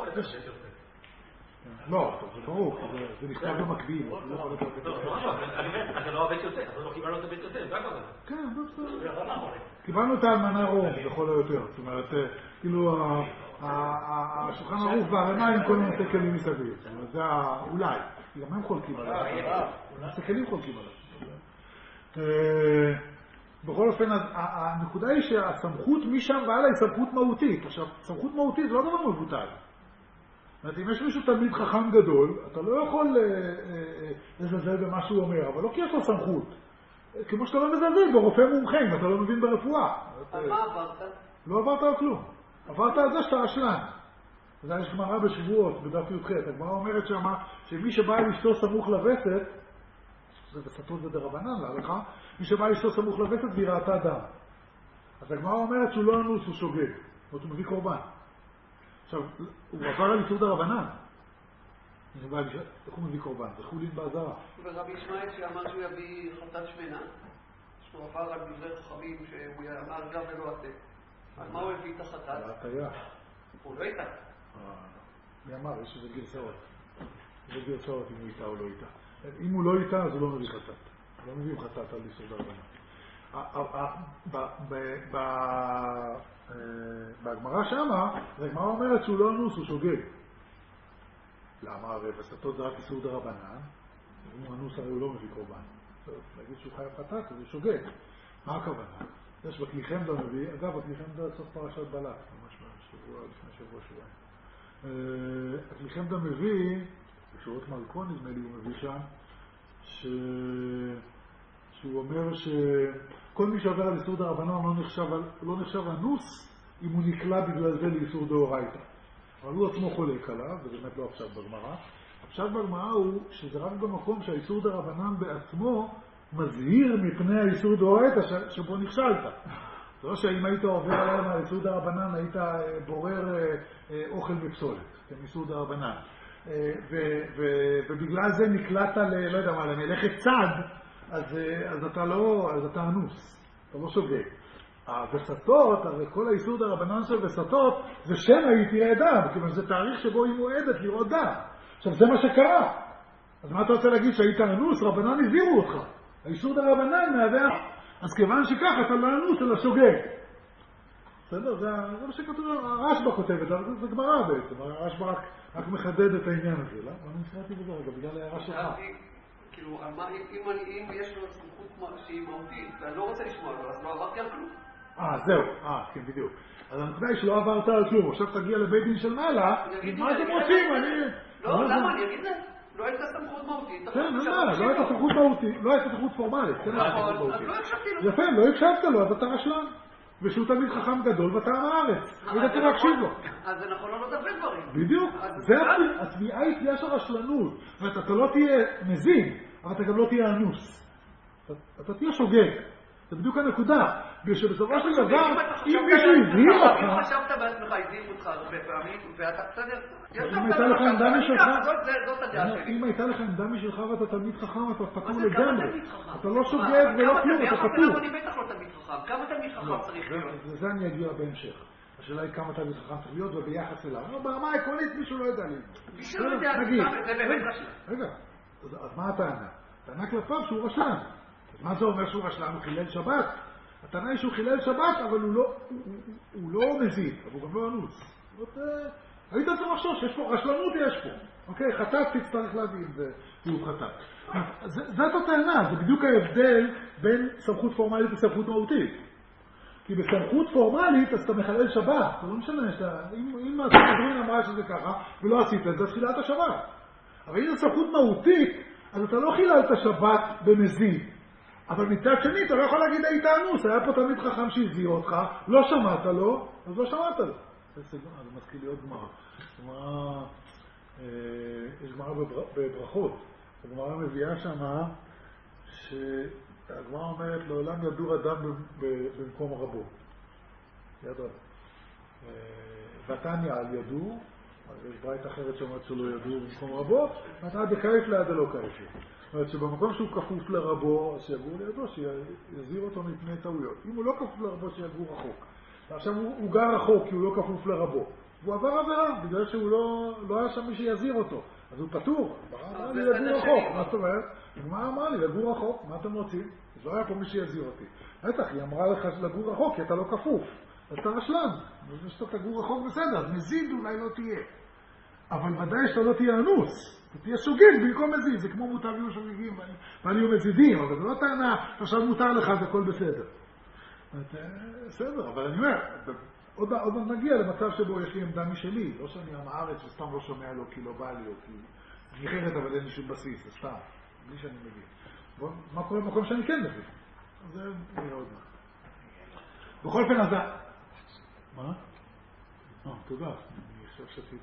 Speaker 1: לא, זה ברור, זה נכתב במקביל.
Speaker 4: לא, לא, אתה לא הבית יוצא, אתה לא קיבלנו את הבית יוצא, זה הכל זה.
Speaker 1: כן, בסדר. קיבלנו את האלמנה רוב, בכל היותר. זאת אומרת, כאילו, השולחן ערוך והרמה עם כל מיני כלים מסביב. זאת אומרת, זה אולי. גם הם חולקים עליו. הסכלים חולקים עליו. בכל אופן, הנקודה היא שהסמכות משם והלאה היא סמכות מהותית. עכשיו, סמכות מהותית זה לא דבר מבוטל. זאת אומרת, אם יש מישהו תלמיד חכם גדול, אתה לא יכול לזלזל במה שהוא אומר, אבל לא כי יש לו סמכות. כמו שאתה לא מזלזל ברופא מומחה, אם אתה לא מבין ברפואה.
Speaker 3: על מה עברת?
Speaker 1: לא עברת על כלום. עברת על זה שאתה רשלן. זה יש גמרא בשבועות, בדף י"ח. הגמרא אומרת שמה, שמי שבא לאשתו סמוך לווסת, זה בסתות ודרבנן להלכה, מי שבא לאשתו סמוך לווסת והיא ראתה דם. אז הגמרא אומרת שהוא לא אנוס, הוא שוגג. זאת אומרת, הוא מביא קורבן. עכשיו, הוא עבר על איסור דרבנן. איך הוא מביא קורבן? זה חולין בעזרה.
Speaker 3: ורבי ישמעאל שאמר שהוא יביא חטאת שמנה, שהוא עבר על דברי חכמים שהוא אמר גם ולא עשה. אז מה הוא הביא את החטאת?
Speaker 1: ההטיה.
Speaker 3: הוא לא איתה.
Speaker 1: מי אמר? יש איזה גרסאות. יש גרסאות אם הוא איתה או לא איתה. אם הוא לא איתה, אז הוא לא מביא חטאת. לא מביא חטאת על איסור דרבנן. בהגמרא שמה, הגמרא אומרת שהוא לא אנוס, הוא שוגג. למה? הרי בסתות זה רק איסור דרבנן, אם הוא אנוס הרי הוא לא מביא קורבן. להגיד שהוא חייב חטאת, אז הוא שוגג. מה הכוונה? יש בכלי חמדה מביא, אגב, בכלי חמדה סוף פרשת בלק, ממש שבוע, לפני שבוע שבועיים. הכלי חמדה מביא, בשורות מלכון נדמה לי הוא מביא שם, ש... שהוא אומר שכל מי שעבר על איסור דרבנן לא נחשב, לא נחשב אנוס אם הוא נקלע בגלל זה לאיסור דאורייתא. אבל הוא עצמו חולק עליו, וזה באמת לא עכשיו בגמרא. עכשיו בגמרא הוא שזה רק במקום שהאיסור דרבנן בעצמו מזהיר מפני האיסור דאורייתא שבו נכשלת. זה לא שאם היית עובר עליו על איסור דרבנן היית בורר אוכל בפסולת, כן, איסור דרבנן. ובגלל זה נקלעת ל, לא יודע מה, למלאכת צד, אז, אז אתה לא, אז אתה אנוס, אתה לא שוגג. הווסתות, הרי כל האיסור דרבנן של וסתות, זה שמא היא תראה דם, כיוון שזה תאריך שבו היא מועדת לראות דם. עכשיו זה מה שקרה. אז מה אתה רוצה להגיד שהיית אנוס? רבנן הזהירו אותך. האיסור דרבנן מהווה, אז כיוון שכך אתה לא אנוס אלא שוגג. בסדר? זה, זה מה שכתוב, הרשב"א כותב את זה, זה גמרא בעצם, הרשב"א רק, רק מחדד את העניין הזה, לא? אני נזכרתי בזה רגע, בגלל ההערה שלך.
Speaker 3: כאילו, אם יש לו סמכות שהיא מהותית, ואני לא רוצה לשמוע לו, אז לא עברתי על כלום.
Speaker 1: אה, זהו, אה, כן, בדיוק. אז הנקודה היא שלא עברת על כלום, עכשיו תגיע לבית דין של מעלה, מה אתם רוצים? אני...
Speaker 3: לא, למה? אני אגיד זה. לא הייתה סמכות מהותית.
Speaker 1: כן, אין מה, לא הייתה סמכות מהותית, לא הייתה סמכות פורמלית.
Speaker 3: נכון, אז לא הקשבתי לו.
Speaker 1: יפה, לא הקשבת לו, אז אתה רשלן. ושהוא תמיד חכם גדול ואתה עם הארץ. היית צריך להקשיב לו.
Speaker 3: אז זה נכון לא לדבר דברים.
Speaker 1: בדיוק. זה התביעה היא תהיה של רשלנות. זאת אומרת, אתה לא תהיה מזין, אבל אתה גם לא תהיה אנוס. אתה תהיה שוגג. זה בדיוק הנקודה. בשבסופו של דבר, אם מישהו הזהיר אותך...
Speaker 3: אם חשבת בעצמך, הזהיר אותך הרבה פעמים, ואתה בסדר...
Speaker 1: אם הייתה לך עמדה משלך...
Speaker 3: זאת הדעה שלי.
Speaker 1: אם הייתה לך עמדה משלך ואתה תלמיד חכם, אתה פטור לגמרי. אתה לא שוגג ולא כלום, אתה פטור.
Speaker 3: אני בטח לא תלמיד חכם. כמה תלמיד חכם צריך להיות?
Speaker 1: לזה אני אגיע בהמשך. השאלה היא כמה תלמיד חכם צריך להיות וביחס אליו. ברמה העקרונית מישהו לא יודע לי.
Speaker 3: מישהו לא יודע, זה באמת רשלן.
Speaker 1: רגע, אז מה הטענה? הטענה כלפיו שהוא רשלן. אז מה זה אומר שהוא רשלן? הוא חילל שבת? הטענה היא שהוא חילל שבת, אבל הוא לא, הוא, הוא לא מזיד, אבל הוא גם לא אנוס. היית צריך לחשוב שיש פה, רשלנות יש פה. אוקיי, חטאת תצטרך להגיד זה, הוא חטאת. זאת הטענה, זה בדיוק ההבדל בין סמכות פורמלית לסמכות מהותית. כי בסמכות פורמלית אז אתה מחלל שבת, זה לא משנה, שאתה, אם, אם הסנהדרין אמרה שזה ככה ולא עשית את זה, אז חיללת שבת. אבל אם זה סמכות מהותית, אז אתה לא חיללת שבת במזיד. אבל מצד שני, אתה לא יכול להגיד היית אנוס, היה פה תלמיד חכם שהזהיר אותך, לא שמעת לו, אז לא שמעת לו. זה מזכיר לי עוד גמרא. גמרא, יש גמרא בברכות. הגמרא מביאה שמה, שהגמרא אומרת, לעולם ידור אדם במקום רבו. יד רב. ותניא על ידור, יש ברית אחרת שאומרת שלא ידור במקום רבו, ותניא דקייף ליד הלא קייף. זאת אומרת שבמקום שהוא כפוף לרבו, אז שיגור לידו, שיזהיר אותו מפני טעויות. אם הוא לא כפוף לרבו, שיגור רחוק. ועכשיו הוא, הוא גר רחוק כי הוא לא כפוף לרבו. והוא עבר עבירה, בגלל שהוא לא, לא היה שם מי שיזהיר אותו. אז הוא פטור. אמר לי לגור רחוק. מה זאת אומרת? מה אמר לי? לגור רחוק. מה אתם רוצים? אז לא היה פה מי שיזהיר אותי. בטח, היא אמרה לך לגור רחוק כי אתה לא כפוף. אז אתה רשלן. אז שאתה תגור רחוק בסדר. אז מזיד אולי לא תהיה. אבל ודאי שאתה לא תהיה אנוס. אתה תהיה שוגג במקום מזיד. זה כמו מותר יהיו שוגגים ואני יהיו מזידים. אבל זה לא טענה, עכשיו מותר לך, זה הכל בסדר. בסדר, אבל אני אומר, עוד, עוד נגיע למצב שבו יש לי עמדה משלי, לא שאני עם הארץ וסתם לא שומע לו כי לא בא לי או כי אני אחרת אבל אין לי שום בסיס, זה סתם, בלי שאני מבין. בוא, מה קורה במקום שאני כן מבין? זה נראה עוד מה. בכל אופן, אז... מה? אה, תודה, אני חושב שתית...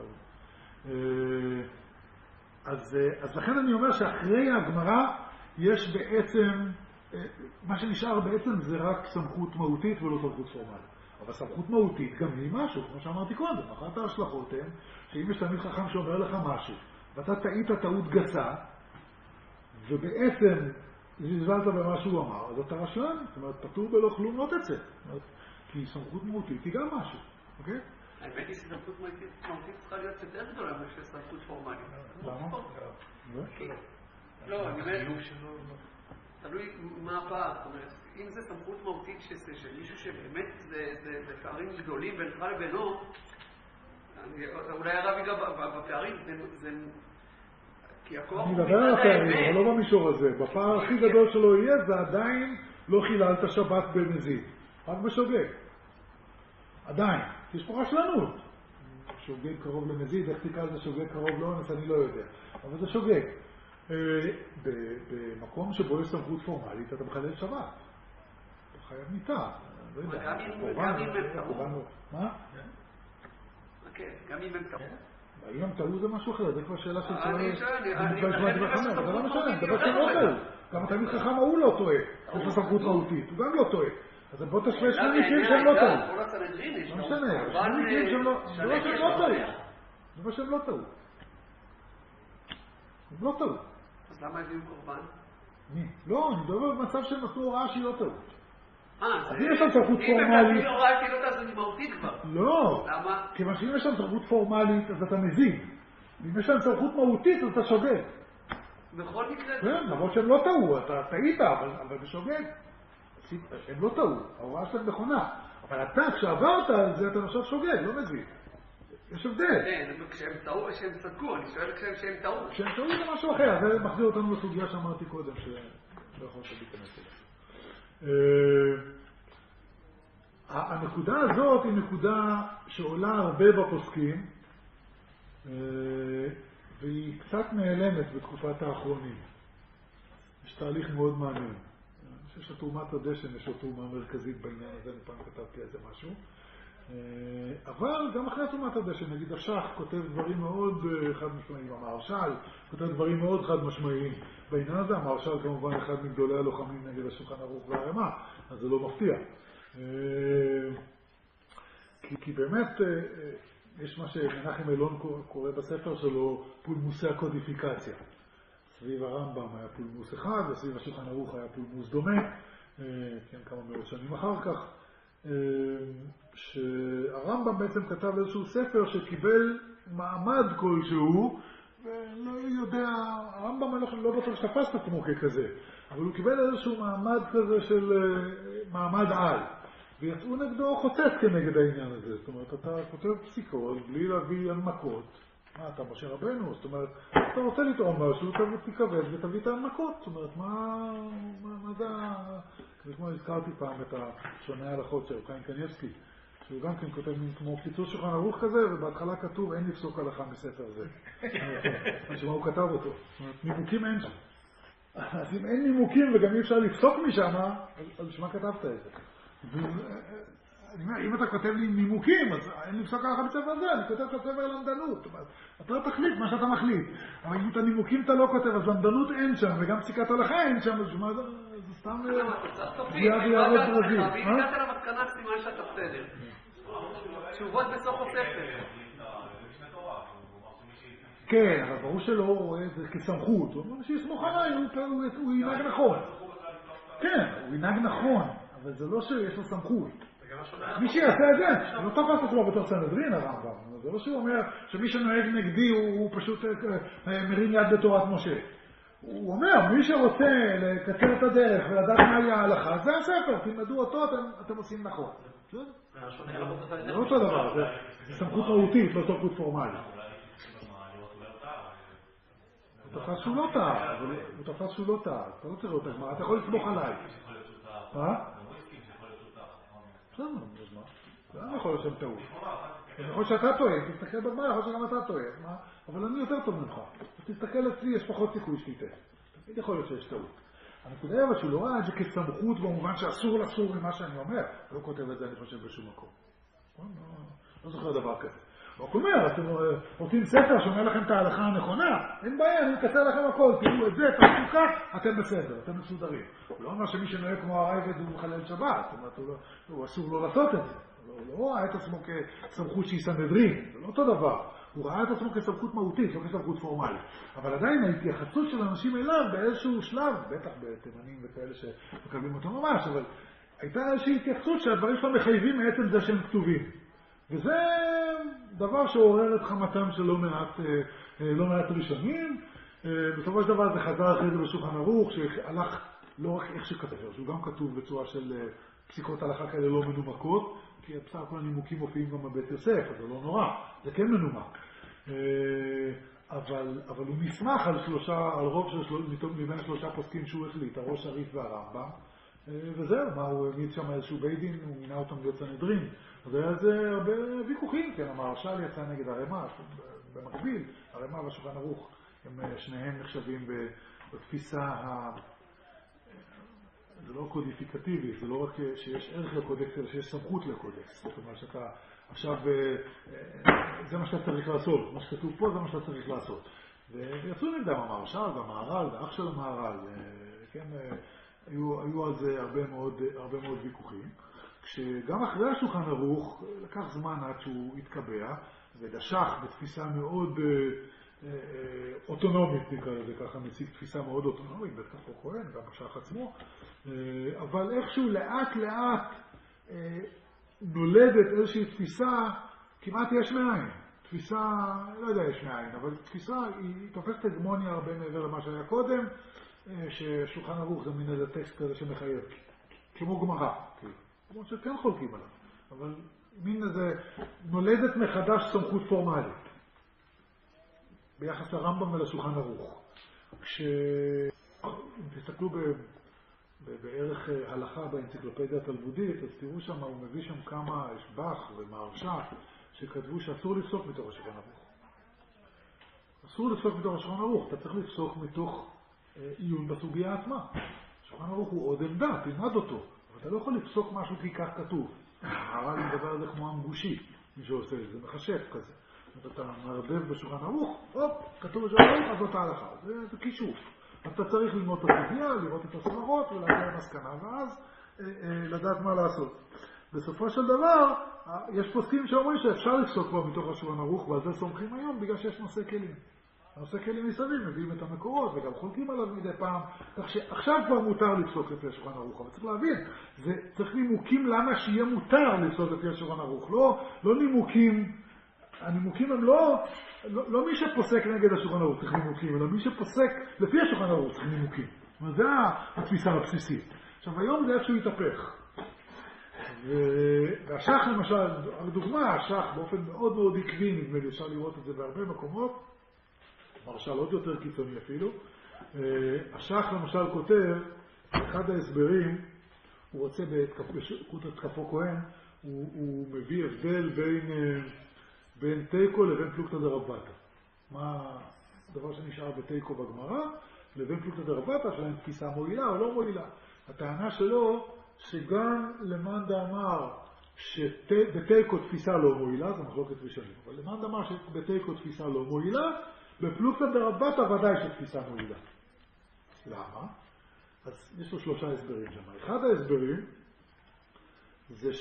Speaker 1: אז, אז לכן אני אומר שאחרי הגמרא יש בעצם... מה שנשאר בעצם זה רק סמכות מהותית ולא סמכות פורמלית. אבל סמכות מהותית גם היא משהו, כמו שאמרתי קודם. אחת ההשלכות הן שאם יש תלמיד חכם שאומר לך משהו, ואתה טעית טעות גסה, ובעצם זלזלת במה שהוא אמר, אז אתה רשלן, זאת אומרת, פטור בלא כלום לא תצא. כי סמכות מהותית היא גם משהו, אוקיי?
Speaker 3: האמת היא שסמכות מהותית צריכה להיות יותר גדולה מאשר סמכות פורמלית.
Speaker 1: למה?
Speaker 3: לא, אני אומר... תלוי מה הפער, זאת אומרת, אם זה סמכות מהותית של מישהו שבאמת זה פערים גדולים בינך לבינו, אולי הרב ייגע בפערים, זה... כי הכוח
Speaker 1: אני מדבר על הפערים, אבל לא במישור הזה. בפער הכי גדול שלו יהיה, זה עדיין לא חיללת שבת במזיד, רק בשוגג. עדיין, יש פה רשלנות. שוגג קרוב למזיד, איך תקרא לזה שוגג קרוב לאונס, אני לא יודע. אבל זה שוגג. במקום שבו יש סמכות פורמלית, אתה מחלל שבת. אתה חייב מיטה.
Speaker 3: גם אם הם טעו.
Speaker 1: מה?
Speaker 3: גם אם הם טעו.
Speaker 1: אם הם טעו זה משהו אחר, זה כבר שאלה של צורך.
Speaker 3: אני שואל,
Speaker 1: אני זה לא משנה, דבר שהם לא טעו. גם התלמיד חכם ההוא לא טועה. יש לו סמכות מהותית, הוא גם לא טועה. אז בוא תשווה שני מקרים שהם לא טעו. לא משנה, שני מקרים שהם לא טעו. זה מה שהם לא טעו. הם לא טעו.
Speaker 3: אז למה הביאו קורבן?
Speaker 1: מי? לא, אני מדבר במצב שהם נתנו הוראה שהיא לא טעות.
Speaker 3: אה,
Speaker 1: אז אם יש שם סמכות פורמלית...
Speaker 3: אם אתה הוראה שהיא לא טעות, אז אני מהותית כבר.
Speaker 1: לא.
Speaker 3: למה?
Speaker 1: כיוון שאם יש שם סמכות פורמלית, אז אתה מזיד. אם יש שם סמכות מהותית, אז אתה שוגג.
Speaker 3: בכל מקרה...
Speaker 1: כן, למרות שהם לא טעו, אתה טעית, אבל בשוגג. הם לא טעו, ההוראה שלהם נכונה. אבל אתה, כשעברת על זה, אתה עכשיו שוגג, לא מזיד. יש הבדל.
Speaker 3: כן, כשהם טעו, כשהם צדקו, אני שואל כשהם טעו.
Speaker 1: כשהם טעו זה משהו אחר, זה מחזיר אותנו לסוגיה שאמרתי קודם, שלא יכול להיכנס אליה. הנקודה הזאת היא נקודה שעולה הרבה בפוסקים, והיא קצת נעלמת בתקופת האחרונים. יש תהליך מאוד מעניין. אני חושב שתרומת הדשן יש לו תרומה מרכזית בעניין הזה, אני פעם כתבתי על זה משהו. אבל גם אחרי תרומת הדשן, נגיד השח כותב דברים מאוד חד משמעיים, המהרש"ל כותב דברים מאוד חד משמעיים בעניין הזה, המהרש"ל כמובן אחד מגדולי הלוחמים נגד השולחן ערוך והרמ"א, אז זה לא מפתיע. כי, כי באמת יש מה שמנחם אילון קורא בספר שלו פולמוסי הקודיפיקציה. סביב הרמב"ם היה פולמוס אחד, וסביב השולחן ערוך היה פולמוס דומה, כן, כמה מאות שנים אחר כך. שהרמב"ם בעצם כתב איזשהו ספר שקיבל מעמד כלשהו, ולא יודע, הרמב"ם לא בטוח שתפס את עצמו ככזה, אבל הוא קיבל איזשהו מעמד כזה של מעמד על, ויצאו נגדו חוצץ כנגד העניין הזה. זאת אומרת, אתה כותב פסיקות בלי להביא הנמקות, מה, אתה משה רבנו? זאת אומרת, אתה רוצה לטעון משהו, תתכבד ותביא את ההנמקות. זאת אומרת, מה, מה, מה זה... כמו הזכרתי פעם את השונה הלכות של חיים קניבסקי, שהוא גם כן כותב כמו קיצור שולחן ערוך כזה, ובהתחלה כתוב אין לפסוק הלכה מספר זה. שמה הוא כתב אותו. זאת אומרת, נימוקים אין שם. אז אם אין נימוקים וגם אי אפשר לפסוק משם, אז בשמה כתבת את זה. אני אומר, אם אתה כותב לי נימוקים, אז אין לפסוק הלכה בספר זה, אני כותב לך ספר למדנות. אתה לא תחליט מה שאתה מחליט. אבל אם את הנימוקים אתה לא כותב, אז למדנות אין שם, וגם פסיקת הלכה אין שם, אז מה זה? זה סתם פגיעה ביערות ברזיל.
Speaker 3: ואם הגעת למסקנה סימן שאתה בסדר. תשובות בסוף הספר.
Speaker 1: כן, אבל ברור שלא רואה את זה כסמכות. הוא אומר שיסמוך עליי, הוא ינהג נכון. כן, הוא ינהג נכון, אבל זה לא שיש לו סמכות. מי שיעשה את זה, לא תפס אותו בתור סנהדרין הרמב"ם. זה לא שהוא אומר שמי שנוהג נגדי הוא פשוט מרים יד בתורת משה. הוא אומר, מי שרוצה לקצר את הדרך ולדעת מהי ההלכה, זה הספר, תלמדו אותו, אתם עושים נכון. זה לא אותו דבר, זה סמכות מהותית, לא סמכות פורמלית. הוא תפס שהוא לא טעה, הוא תפס שהוא לא טעה, אתה לא צריך לראות את הגמרא, אתה יכול לסמוך עליי. מה? בסדר, אז מה? זה לא יכול להיות שם טעות. אני יכול שאתה טועה, תסתכל בגמרא, יכול שגם אתה טועה, אבל אני יותר טוב ממך. תסתכל אצלי, יש פחות סיכוי שתיתן. תמיד יכול להיות שיש טעות. הנקודה אבל שהוא לא ראה את זה כסמכות במובן שאסור לסור ממה שאני אומר. לא כותב את זה, אני חושב, בשום מקום. לא זוכר דבר כזה. הוא אומר, אתם רוצים ספר שאומר לכם את ההלכה הנכונה, אין בעיה, אני מקצר לכם הכל, תראו את זה, תעשו כך, אתם בסדר, אתם מסודרים. הוא לא אומר שמי שנוהג כמו הרייבד הוא מחלל שבת, זאת אומרת, הוא אסור לא לעשות את זה. הוא לא ראה את עצמו כסמכות שהיא סנהדרין, זה לא אותו דבר. הוא ראה את עצמו כסמכות מהותית, לא כסמכות פורמלית. אבל עדיין ההתייחסות של אנשים אליו באיזשהו שלב, בטח בתימנים וכאלה שמקבלים אותו ממש, אבל הייתה איזושהי התייחסות שהדברים שלו מחייבים מעצם זה שהם כתובים. וזה דבר שעורר את חמתם של לא מעט, לא מעט ראשונים. בסופו של דבר זה חזר אחרי זה בשולחן ערוך, שהלך לא רק איך שכתב, שהוא גם כתוב בצורה של פסיקות הלכה כאלה לא מנומקות, כי בסך הכל הנימוקים מופיעים גם בבית יוסף, אז זה לא נורא, זה כן מנומק. אבל, אבל הוא נסמך על שלושה, על רוב של שלוש, מבין שלושה פוסקים שהוא החליט, הראש הריף והרמב"ם, וזהו, מה, הוא העמיד שם איזשהו בית דין, הוא מינה אותם להיות סנהדרין. אז היה זה הרבה ויכוחים, כן, המהרש"ל יצא נגד הרמ"א, במקביל, הרמ"א והשולחן ערוך, הם שניהם נחשבים בתפיסה ה... זה לא קודיפיקטיבי, זה לא רק שיש ערך לקודקס, אלא שיש סמכות לקודקס. זאת אומרת שאתה עכשיו, זה מה שאתה צריך לעשות, מה שכתוב פה זה מה שאתה צריך לעשות. ויצאו נגדם המהרש"ל והמהר"ל והאח של המהר"ל, כן, היו, היו על זה הרבה מאוד, הרבה מאוד ויכוחים. כשגם אחרי השולחן ערוך לקח זמן עד שהוא התקבע ודשך בתפיסה מאוד אה, אה, אוטונומית, נקרא לזה ככה, מציג תפיסה מאוד אוטונומית, בטח פה כהן, גם השח עצמו, אה, אבל איכשהו לאט לאט אה, נולדת איזושהי תפיסה כמעט יש מאין. תפיסה, לא יודע יש מאין, אבל תפיסה היא תופסת הגמוניה הרבה מעבר למה שהיה קודם, אה, ששולחן ערוך זה מין איזה טקסט כזה שמחייב, כמו גמרא, כאילו. כמו שכן חולקים עליו, אבל מין איזה נולדת מחדש סמכות פורמלית ביחס לרמב"ם ולשולחן ערוך. כשתסתכלו בערך הלכה באנציקלופדיה התלמודית, אז תראו שם, הוא מביא שם כמה, יש בח ומהרש"ל, שכתבו שאסור לפסוק מתוך השולחן ערוך. אסור לפסוק מתוך השולחן ערוך, אתה צריך לפסוק מתוך עיון בסוגיה עצמה. השולחן ערוך הוא עוד עמדה, תלמד אותו. אתה לא יכול לפסוק משהו כי כך כתוב. הר"ל מדבר על זה כמו המגושי, מי שעושה את זה, מחשב כזה. אתה מערבב בשולחן ערוך, הופ, כתוב בשולחן ערוך, אז זאת ההלכה. זה, זה קישוף. אתה צריך ללמוד את הסוגיה, לראות את הסברות ולהגיע למסקנה, ואז אה, אה, לדעת מה לעשות. בסופו של דבר, אה, יש פוסקים שאומרים שאפשר לפסוק כבר מתוך השולחן ערוך, ועל זה סומכים היום בגלל שיש נושא כלים. הנושא כלים מסביב, מביאים את המקורות וגם חולקים עליו מדי פעם, כך שעכשיו כבר מותר לפסוק לפי השולחן ערוך, אבל צריך להבין, זה צריך נימוקים למה שיהיה מותר לפסוק לפי השולחן ערוך, לא, לא נימוקים, הנימוקים הם לא, לא, לא מי שפוסק נגד השולחן ערוך צריך נימוקים, אלא מי שפוסק לפי השולחן ערוך צריך נימוקים. זאת אומרת, זה התפיסה הבסיסית. עכשיו, היום זה איפשהו יתהפך. והשח למשל, הדוגמה, השח באופן מאוד מאוד עקבי, נדמה לי, אפשר לראות את זה בהרבה מקומות, מרשל עוד יותר קיצוני אפילו. השח למשל כותב, אחד ההסברים, הוא רוצה בקוטת כפו כהן, הוא, הוא מביא הבדל בין, בין תיקו לבין פלוגתא דרבתא. מה הדבר שנשאר בתיקו בגמרא, לבין פלוגתא דרבתא, שלהם תפיסה מועילה או לא מועילה. הטענה שלו, שגם למאן דאמר שבתיקו תפיסה לא מועילה, זה מחלוקת ראשונים, אבל למאן דאמר שבתיקו תפיסה לא מועילה, בפלוגתא דרבתא ודאי שתפיסה מועילה. למה? אז יש לו שלושה הסברים שם. אחד ההסברים זה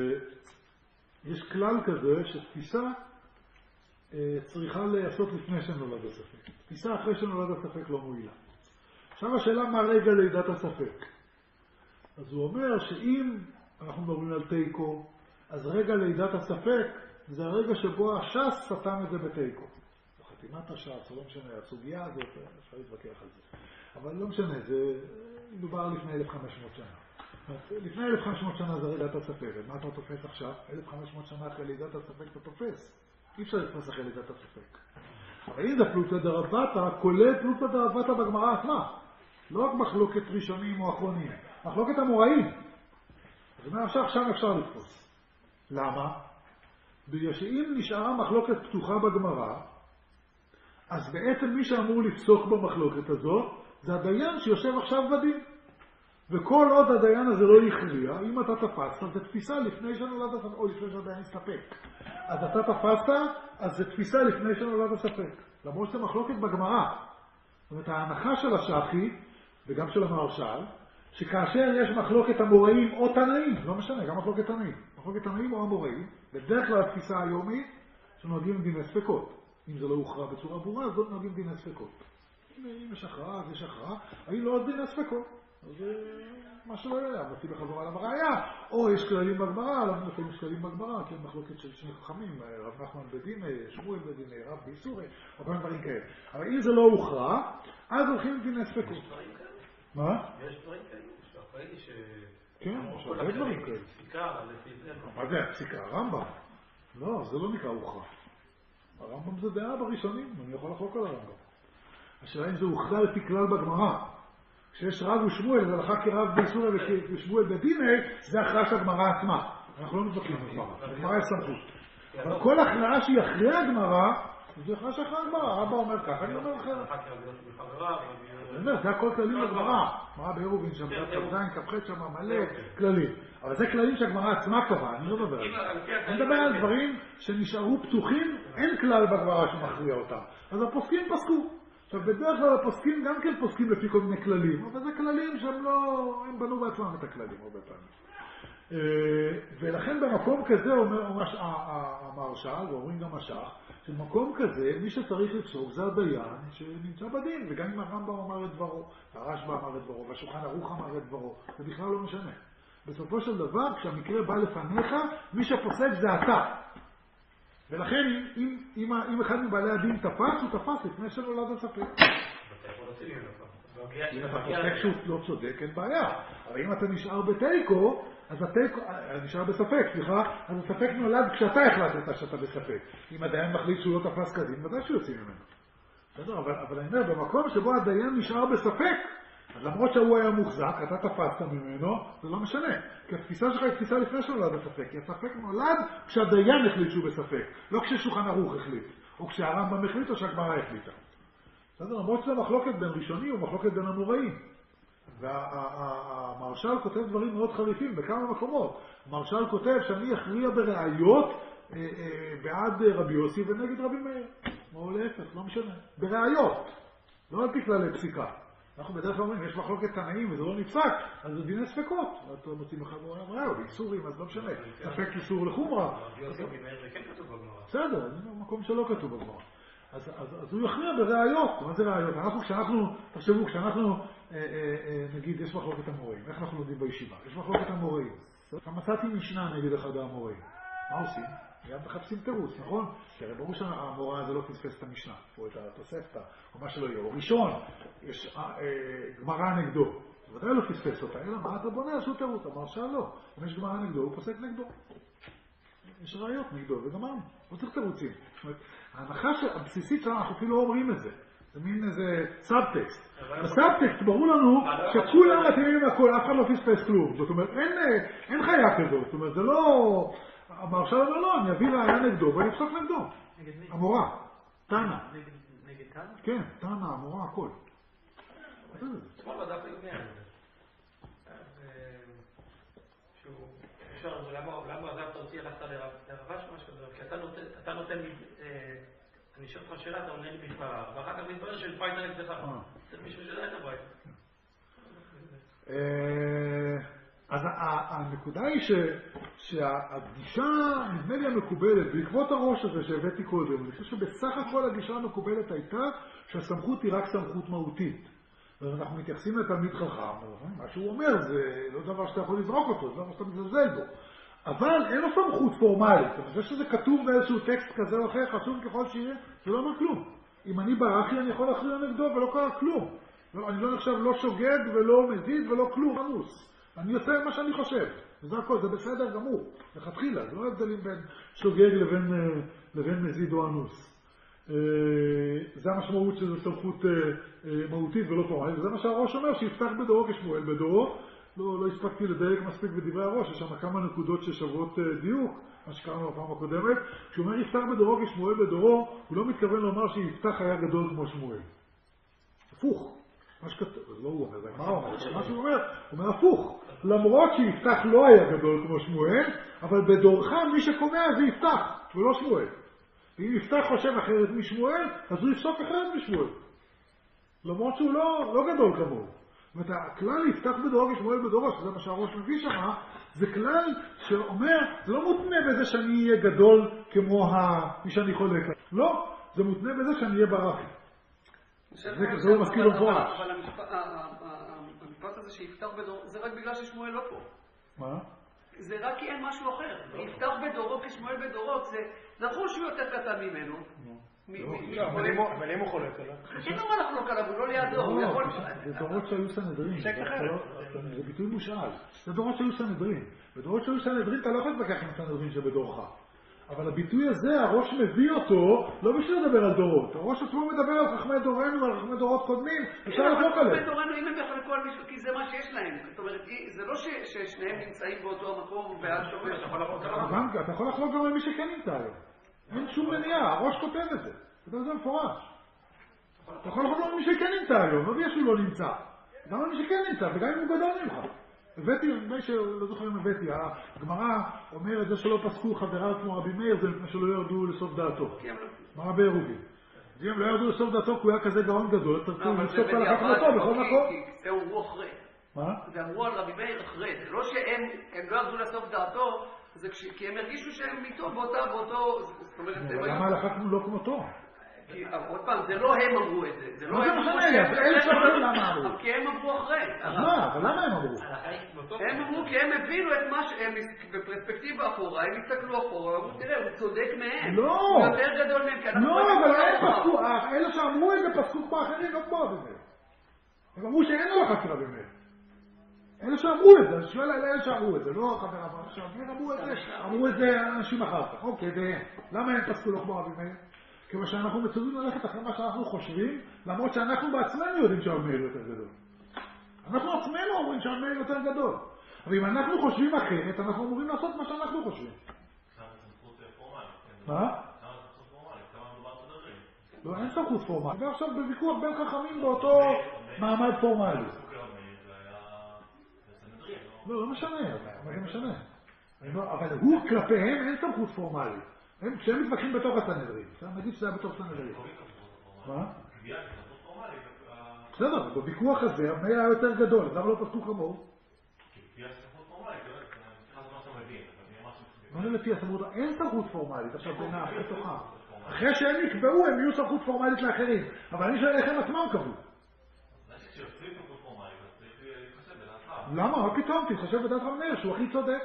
Speaker 1: שיש כלל כזה שתפיסה צריכה לעשות לפני שנולד הספק. תפיסה אחרי שנולד הספק לא מועילה. עכשיו השאלה מה רגע לידת הספק. אז הוא אומר שאם אנחנו מדברים על תיקו, אז רגע לידת הספק זה הרגע שבו הש"ס סתם את זה בתיקו. חתימת הש"ס, לא משנה, הסוגיה הזאת, אפשר להתווכח על זה. אבל לא משנה, זה מדובר לפני אלף וחמש מאות שנה. לפני אלף וחמש מאות שנה זה רגעת הספק. מה אתה תופס עכשיו? אלף וחמש מאות שנה אחרי לידת הספק אתה תופס. אי אפשר לתפוס אחרי לידת הספק. אבל אם זה פלוגתא דרבתא, כולל פלוגתא דרבתא בגמרא עצמה. לא רק מחלוקת ראשונים או אחרונים, מחלוקת המוראים. זאת אומרת, עכשיו שם אפשר לתפוס. למה? בגלל שאם נשארה מחלוקת פתוחה בגמרא, אז בעצם מי שאמור לפסוק במחלוקת הזאת, זה הדיין שיושב עכשיו בדין. וכל עוד הדיין הזה לא יכריע, אם אתה תפסת, זה תפיסה לפני שנולד הספק, או לפני שהדיין יסתפק. אז אתה תפסת, אז זה תפיסה לפני שנולד הספק. למרות שזה מחלוקת בגמרא. זאת אומרת, ההנחה של השחי, וגם של המהרש"ל, שכאשר יש מחלוקת המוראים או תנאים, לא משנה, גם מחלוקת תנאים, מחלוקת תנאים או המוראים, בדרך כלל התפיסה היומית, שנוהגים עם דיני ספקות. אם זה לא הוכרע בצורה ברורה, אז לא נוהגים דיני ספקות. אם יש הכרעה, אז יש הכרעה, האם לא עוד דיני ספקות. אז מה שלא יודע, נוציא בחזרה למראיה, או יש כללים בגמרא, לא לפעמים יש כללים בגמרא, כי הם מחלוקת של שני חכמים, רב נחמן בדיני, שמואל בדיני, רב ביסורי, או כל דברים כאלה. אבל אם זה לא הוכרע, אז הולכים עם דיני ספקות. מה?
Speaker 4: יש דברים כאלה, שאחרי ש...
Speaker 1: כן, יש הרבה דברים כאלה.
Speaker 4: פסיקה, לפי זה...
Speaker 1: מה זה? פסיקה, הרמב"ם. לא, זה לא נקרא הוכרע. הרמב"ם זה דעה בראשונים, אני יכול לחלוק על הרמב"ם. השאלה אם זה הוכרע לפי כלל בגמרא. כשיש רב ושמואל, זה הלכה כרב ביסורי ושמואל בדיני, זה הכרעה של הגמרא עצמה. אנחנו לא מתווכחים בגמרא, בגמרא יש סמכות. אבל כל הכרעה שהיא אחרי הגמרא, זה הכרעה של אחרי הגמרא. הרמב"ם אומר ככה, אני אומר אחרת. זה הכל כללים בגמרא. גמרא בעירובין שם, כ"ז, כ"ח שם, מלא כללים. אבל זה כללים שהגמרא עצמה קבעה, אני לא מדבר על זה. אני מדבר על דברים שנשארו פתוחים, אין כלל בגמרא שמכריע אותם. אז הפוסקים פסקו. עכשיו, בדרך כלל הפוסקים גם כן פוסקים לפי כל מיני כללים, אבל זה כללים שהם לא... הם בנו בעצמם את הכללים הרבה פעמים. ולכן במקום כזה אומר המהרש"ל, ואומרים גם השח, שבמקום כזה מי שצריך לפסוק זה הדיין שנמצא בדין, וגם אם הרמב"ם אמר את דברו, הרשב"א אמר את דברו, והשולחן ערוך אמר את דברו, זה בכלל לא משנה. בסופו של דבר, כשהמקרה בא לפניך, מי שפוסק זה אתה. ולכן, אם, אם, אם אחד מבעלי הדין תפס, הוא תפס לפני שנולד הספק. אם אתה פוסק שהוא לא צודק, אין בעיה. אבל אם אתה נשאר בתיקו, אז התיקו, נשאר בספק, סליחה, אז הספק נולד כשאתה החלטת שאתה בספק. אם הדיין מחליט שהוא לא תפס קדים, ודאי שיוצאים ממנו. בסדר, אבל, אבל אני אומר, במקום שבו הדיין נשאר בספק, אז למרות שהוא היה מוחזק, אתה תפסת ממנו, זה לא משנה. כי התפיסה שלך היא תפיסה לפני שנולד הספק. כי הספק נולד כשהדיין החליט שהוא בספק. לא כששולחן ערוך החליט. או כשהרמב"ם החליט או שהגמרא החליטה. בסדר, למרות שזה מחלוקת בין ראשוני ומחלוקת בין אמוראים. והמהרש"ל כותב דברים מאוד חריפים בכמה מקומות. המהרש"ל כותב שאני אכריע בראיות בעד רבי יוסי ונגד רבי מאיר. או להפך, לא משנה. בראיות. לא על פי כללי פסיקה. אנחנו בדרך כלל אומרים, יש מחלוקת תנאים וזה לא נפסק, אז זה דיני ספקות. ואתה מוצאים אחד ואומרים, ראו, באיסורים, אז לא משנה. ספק איסור לחומרה. בסדר, זה מקום שלא כתוב בגמרא. אז הוא יכריע בראיות. מה זה ראיות? אנחנו, כשאנחנו, תחשבו, כשאנחנו, נגיד, יש מחלוקת המוראים. איך אנחנו לומדים בישיבה? יש מחלוקת המוראים. מצאתי משנה נגד אחד המוראים. מה עושים? גם מחפשים תירוץ, נכון? כי הרי ברור שהמורה הזה לא תתפס את המשנה, או את התוספתא, או מה שלא יהיה. או ראשון, יש גמרא נגדו. ודאי לא פספס אותה, אלא מה אתה בונה? עשו תירוץ, אמר שלא. אם יש גמרא נגדו, הוא פוסק נגדו. יש ראיות נגדו, וגמרנו. לא צריך תירוצים. זאת אומרת, ההנחה הבסיסית שלנו, אנחנו אפילו לא אומרים את זה. זה מין איזה סאבטקסט. בסאבטקסט ברור לנו שכולם מתאימים עם הכל, אף אחד לא פספס כלום. זאת אומרת, אין, אין חיה כזאת. זאת אומרת, זה לא... המרשל אומר לא, אני אביא ראיה נגדו, ואני אפסוק נגדו.
Speaker 2: נגד מי?
Speaker 1: המורה. טענה.
Speaker 2: נגד טענה?
Speaker 1: כן, טענה, המורה, הכל.
Speaker 4: אתמול בדף יומי על זה. למה עזבת אותי, הלכת לרבש או משהו כזה? כי אתה נותן לי, אני שואל אותך שאלה, אתה עונה לי בדבריו, ואחר כך מתברר שלפי הייתה נגדך. זה מישהו שלא הייתה בית.
Speaker 1: אז הנקודה היא שהגישה, נדמה לי המקובלת, בעקבות הראש הזה שהבאתי קודם, אני חושב שבסך הכל הגישה המקובלת הייתה שהסמכות היא רק סמכות מהותית. ואנחנו מתייחסים לתלמיד חכם, מה שהוא אומר זה לא דבר שאתה יכול לזרוק אותו, זה דבר שאתה מזלזל בו. אבל אין לו סמכות פורמלית, אני חושב שזה כתוב באיזשהו טקסט כזה או אחר, חשוב ככל שיהיה, זה לא אומר כלום. אם אני ברחי אני יכול להכריע נגדו ולא קרה כלום. אני לא נחשב לא שוגג ולא מזיד ולא כלום, עמוס. אני עושה מה שאני חושב, וזה הכל, זה בסדר גמור, לכתחילה, זה לא הבדלים בין שוגג לבין, לבין מזיד או אנוס. זה המשמעות שזו סמכות מהותית ולא פורמלית, וזה מה שהראש אומר, שיפתח בדורו כשמואל בדורו. לא, לא הספקתי לדייק מספיק בדברי הראש, יש שם כמה נקודות ששוות דיוק, מה שקראנו בפעם הקודמת. כשהוא אומר יפתח בדורו כשמואל בדורו, הוא לא מתכוון לומר שיפתח היה גדול כמו שמואל. הפוך. מה שכתוב, לא הוא אומר, זה מה הוא אומר? מה שהוא אומר, הוא אומר הפוך. למרות שיפתח לא היה גדול כמו שמואל, אבל בדורך מי שקובע זה יפתח, ולא שמואל. ואם יפתח חושב אחרת משמואל, אז הוא יפסוק אחרת משמואל. למרות שהוא לא, לא גדול כמוהו. זאת אומרת, הכלל יפתח בדורו כשמואל בדורו, שזה מה שהראש מביא שם, זה כלל שאומר, זה לא מותנה בזה שאני אהיה גדול כמו מי שאני חולק. לא, זה מותנה בזה שאני אהיה ברחי. זה לא מזכיר לו מפורש.
Speaker 3: אבל המשפט הזה שיפתח בדורו, זה רק בגלל ששמואל לא פה.
Speaker 1: מה?
Speaker 3: זה רק כי אין משהו אחר. יפתח בדורו כשמואל בדורו, זה נכון שהוא יותר קטן ממנו.
Speaker 4: אבל אם הוא חולק עליו.
Speaker 3: אין לו מה לחלוק עליו, הוא לא לידו.
Speaker 1: זה דורות שהיו סנהדרין. זה ביטוי מושאל. זה דורות שהיו סנהדרין. בדורות שהיו סנהדרין אתה לא יכול להתווכח עם סנהדרין שבדורך. אבל הביטוי הזה, הראש מביא אותו, לא בשביל לדבר על דורות. הראש עצמו מדבר על חכמי דורנו ועל חכמי דורות קודמים. אפשר לחלוק עליהם.
Speaker 3: חכמי דורנו, אם הם יחלקו על מישהו, כי זה מה שיש להם. זאת אומרת, זה לא ששניהם נמצאים באותו המקום ועד שומר.
Speaker 1: אתה יכול לחלוק גם על מי שכן נמצא היום. אין שום מניעה, הראש כותב את זה. זה מפורש. אתה יכול לחלוק על מי שכן נמצא היום, לא בגלל שהוא לא נמצא. גם על מי שכן נמצא, וגם אם הוא גדול ממך. הבאתי, נדמה שלא זוכר אם הבאתי, הגמרא אומרת זה שלא פסקו חבריו כמו רבי מאיר, זה לפני שלא ירדו לסוף דעתו. גמרא בעירובין. אם הם לא ירדו לסוף דעתו, כי הוא היה כזה גאון גדול, תרצו לסוף על החכמתו בכל מקום.
Speaker 3: זה אמרו אחרי.
Speaker 1: מה?
Speaker 3: זה אמרו על רבי מאיר אחרי. זה לא שהם לא ירדו לסוף דעתו, כי הם הרגישו שהם איתו באותו...
Speaker 1: למה הלכנו לא כמותו?
Speaker 3: עוד פעם, זה לא הם אמרו את זה.
Speaker 1: לא זה משנה, אין שאלה למה אמרו.
Speaker 3: כי הם אמרו אחרי.
Speaker 1: אז מה? אבל למה הם אמרו?
Speaker 3: הם אמרו כי הם הבינו את מה שהם, בפרספקטיבה אחורה, הם הסתכלו אחורה, אמרו, תראה, הוא צודק מהם.
Speaker 1: לא.
Speaker 3: הוא יותר גדול מהם, כי אנחנו...
Speaker 1: לא, אבל הם פסקו, אלה שאמרו את זה פסקו כמו אחרים, לא כמו רבי. הם אמרו שאין הלכה של רבי מאיר. אלה שאמרו את זה, אני שואל על אלה שאמרו את זה, לא חבר'ה, אבל שאמרו אמרו את זה, אמרו את זה אנשים אחר כך. אוקיי, והם. למה הם פסקו לא כמו רבי מאיר? כמו שאנחנו מצווים ללכת אחרי מה שאנחנו חושבים, למרות שאנחנו בעצמנו יודעים שהרב מאיר יותר גדול. אנחנו עצמנו אומרים שהרב מאיר יותר גדול. אבל אם אנחנו חושבים אחרת, אנחנו אמורים לעשות מה שאנחנו חושבים. מה? לא, אין סמכות פורמלית. ועכשיו בוויכוח בין חכמים באותו מעמד פורמלי. לא, לא משנה, אבל זה משנה. אבל הוא כלפיהם אין סמכות פורמלית. כשהם מתווכחים בתוך הסנהדרין, נגיד שזה היה בתוך סנהדרין. מה? בסדר, בוויכוח הזה, מי היה יותר גדול, למה לא פסקו כמוהו? מה זה לפי הסמכות? אין סמכות פורמלית, עכשיו בינה, אחרי תוכה. אחרי שהם יקבעו, הם יהיו סמכות פורמלית לאחרים. אבל אני שואל איך הם עצמם קבעו. למה? רק פתאום, תתחשב בדעת רב מאיר, שהוא הכי צודק.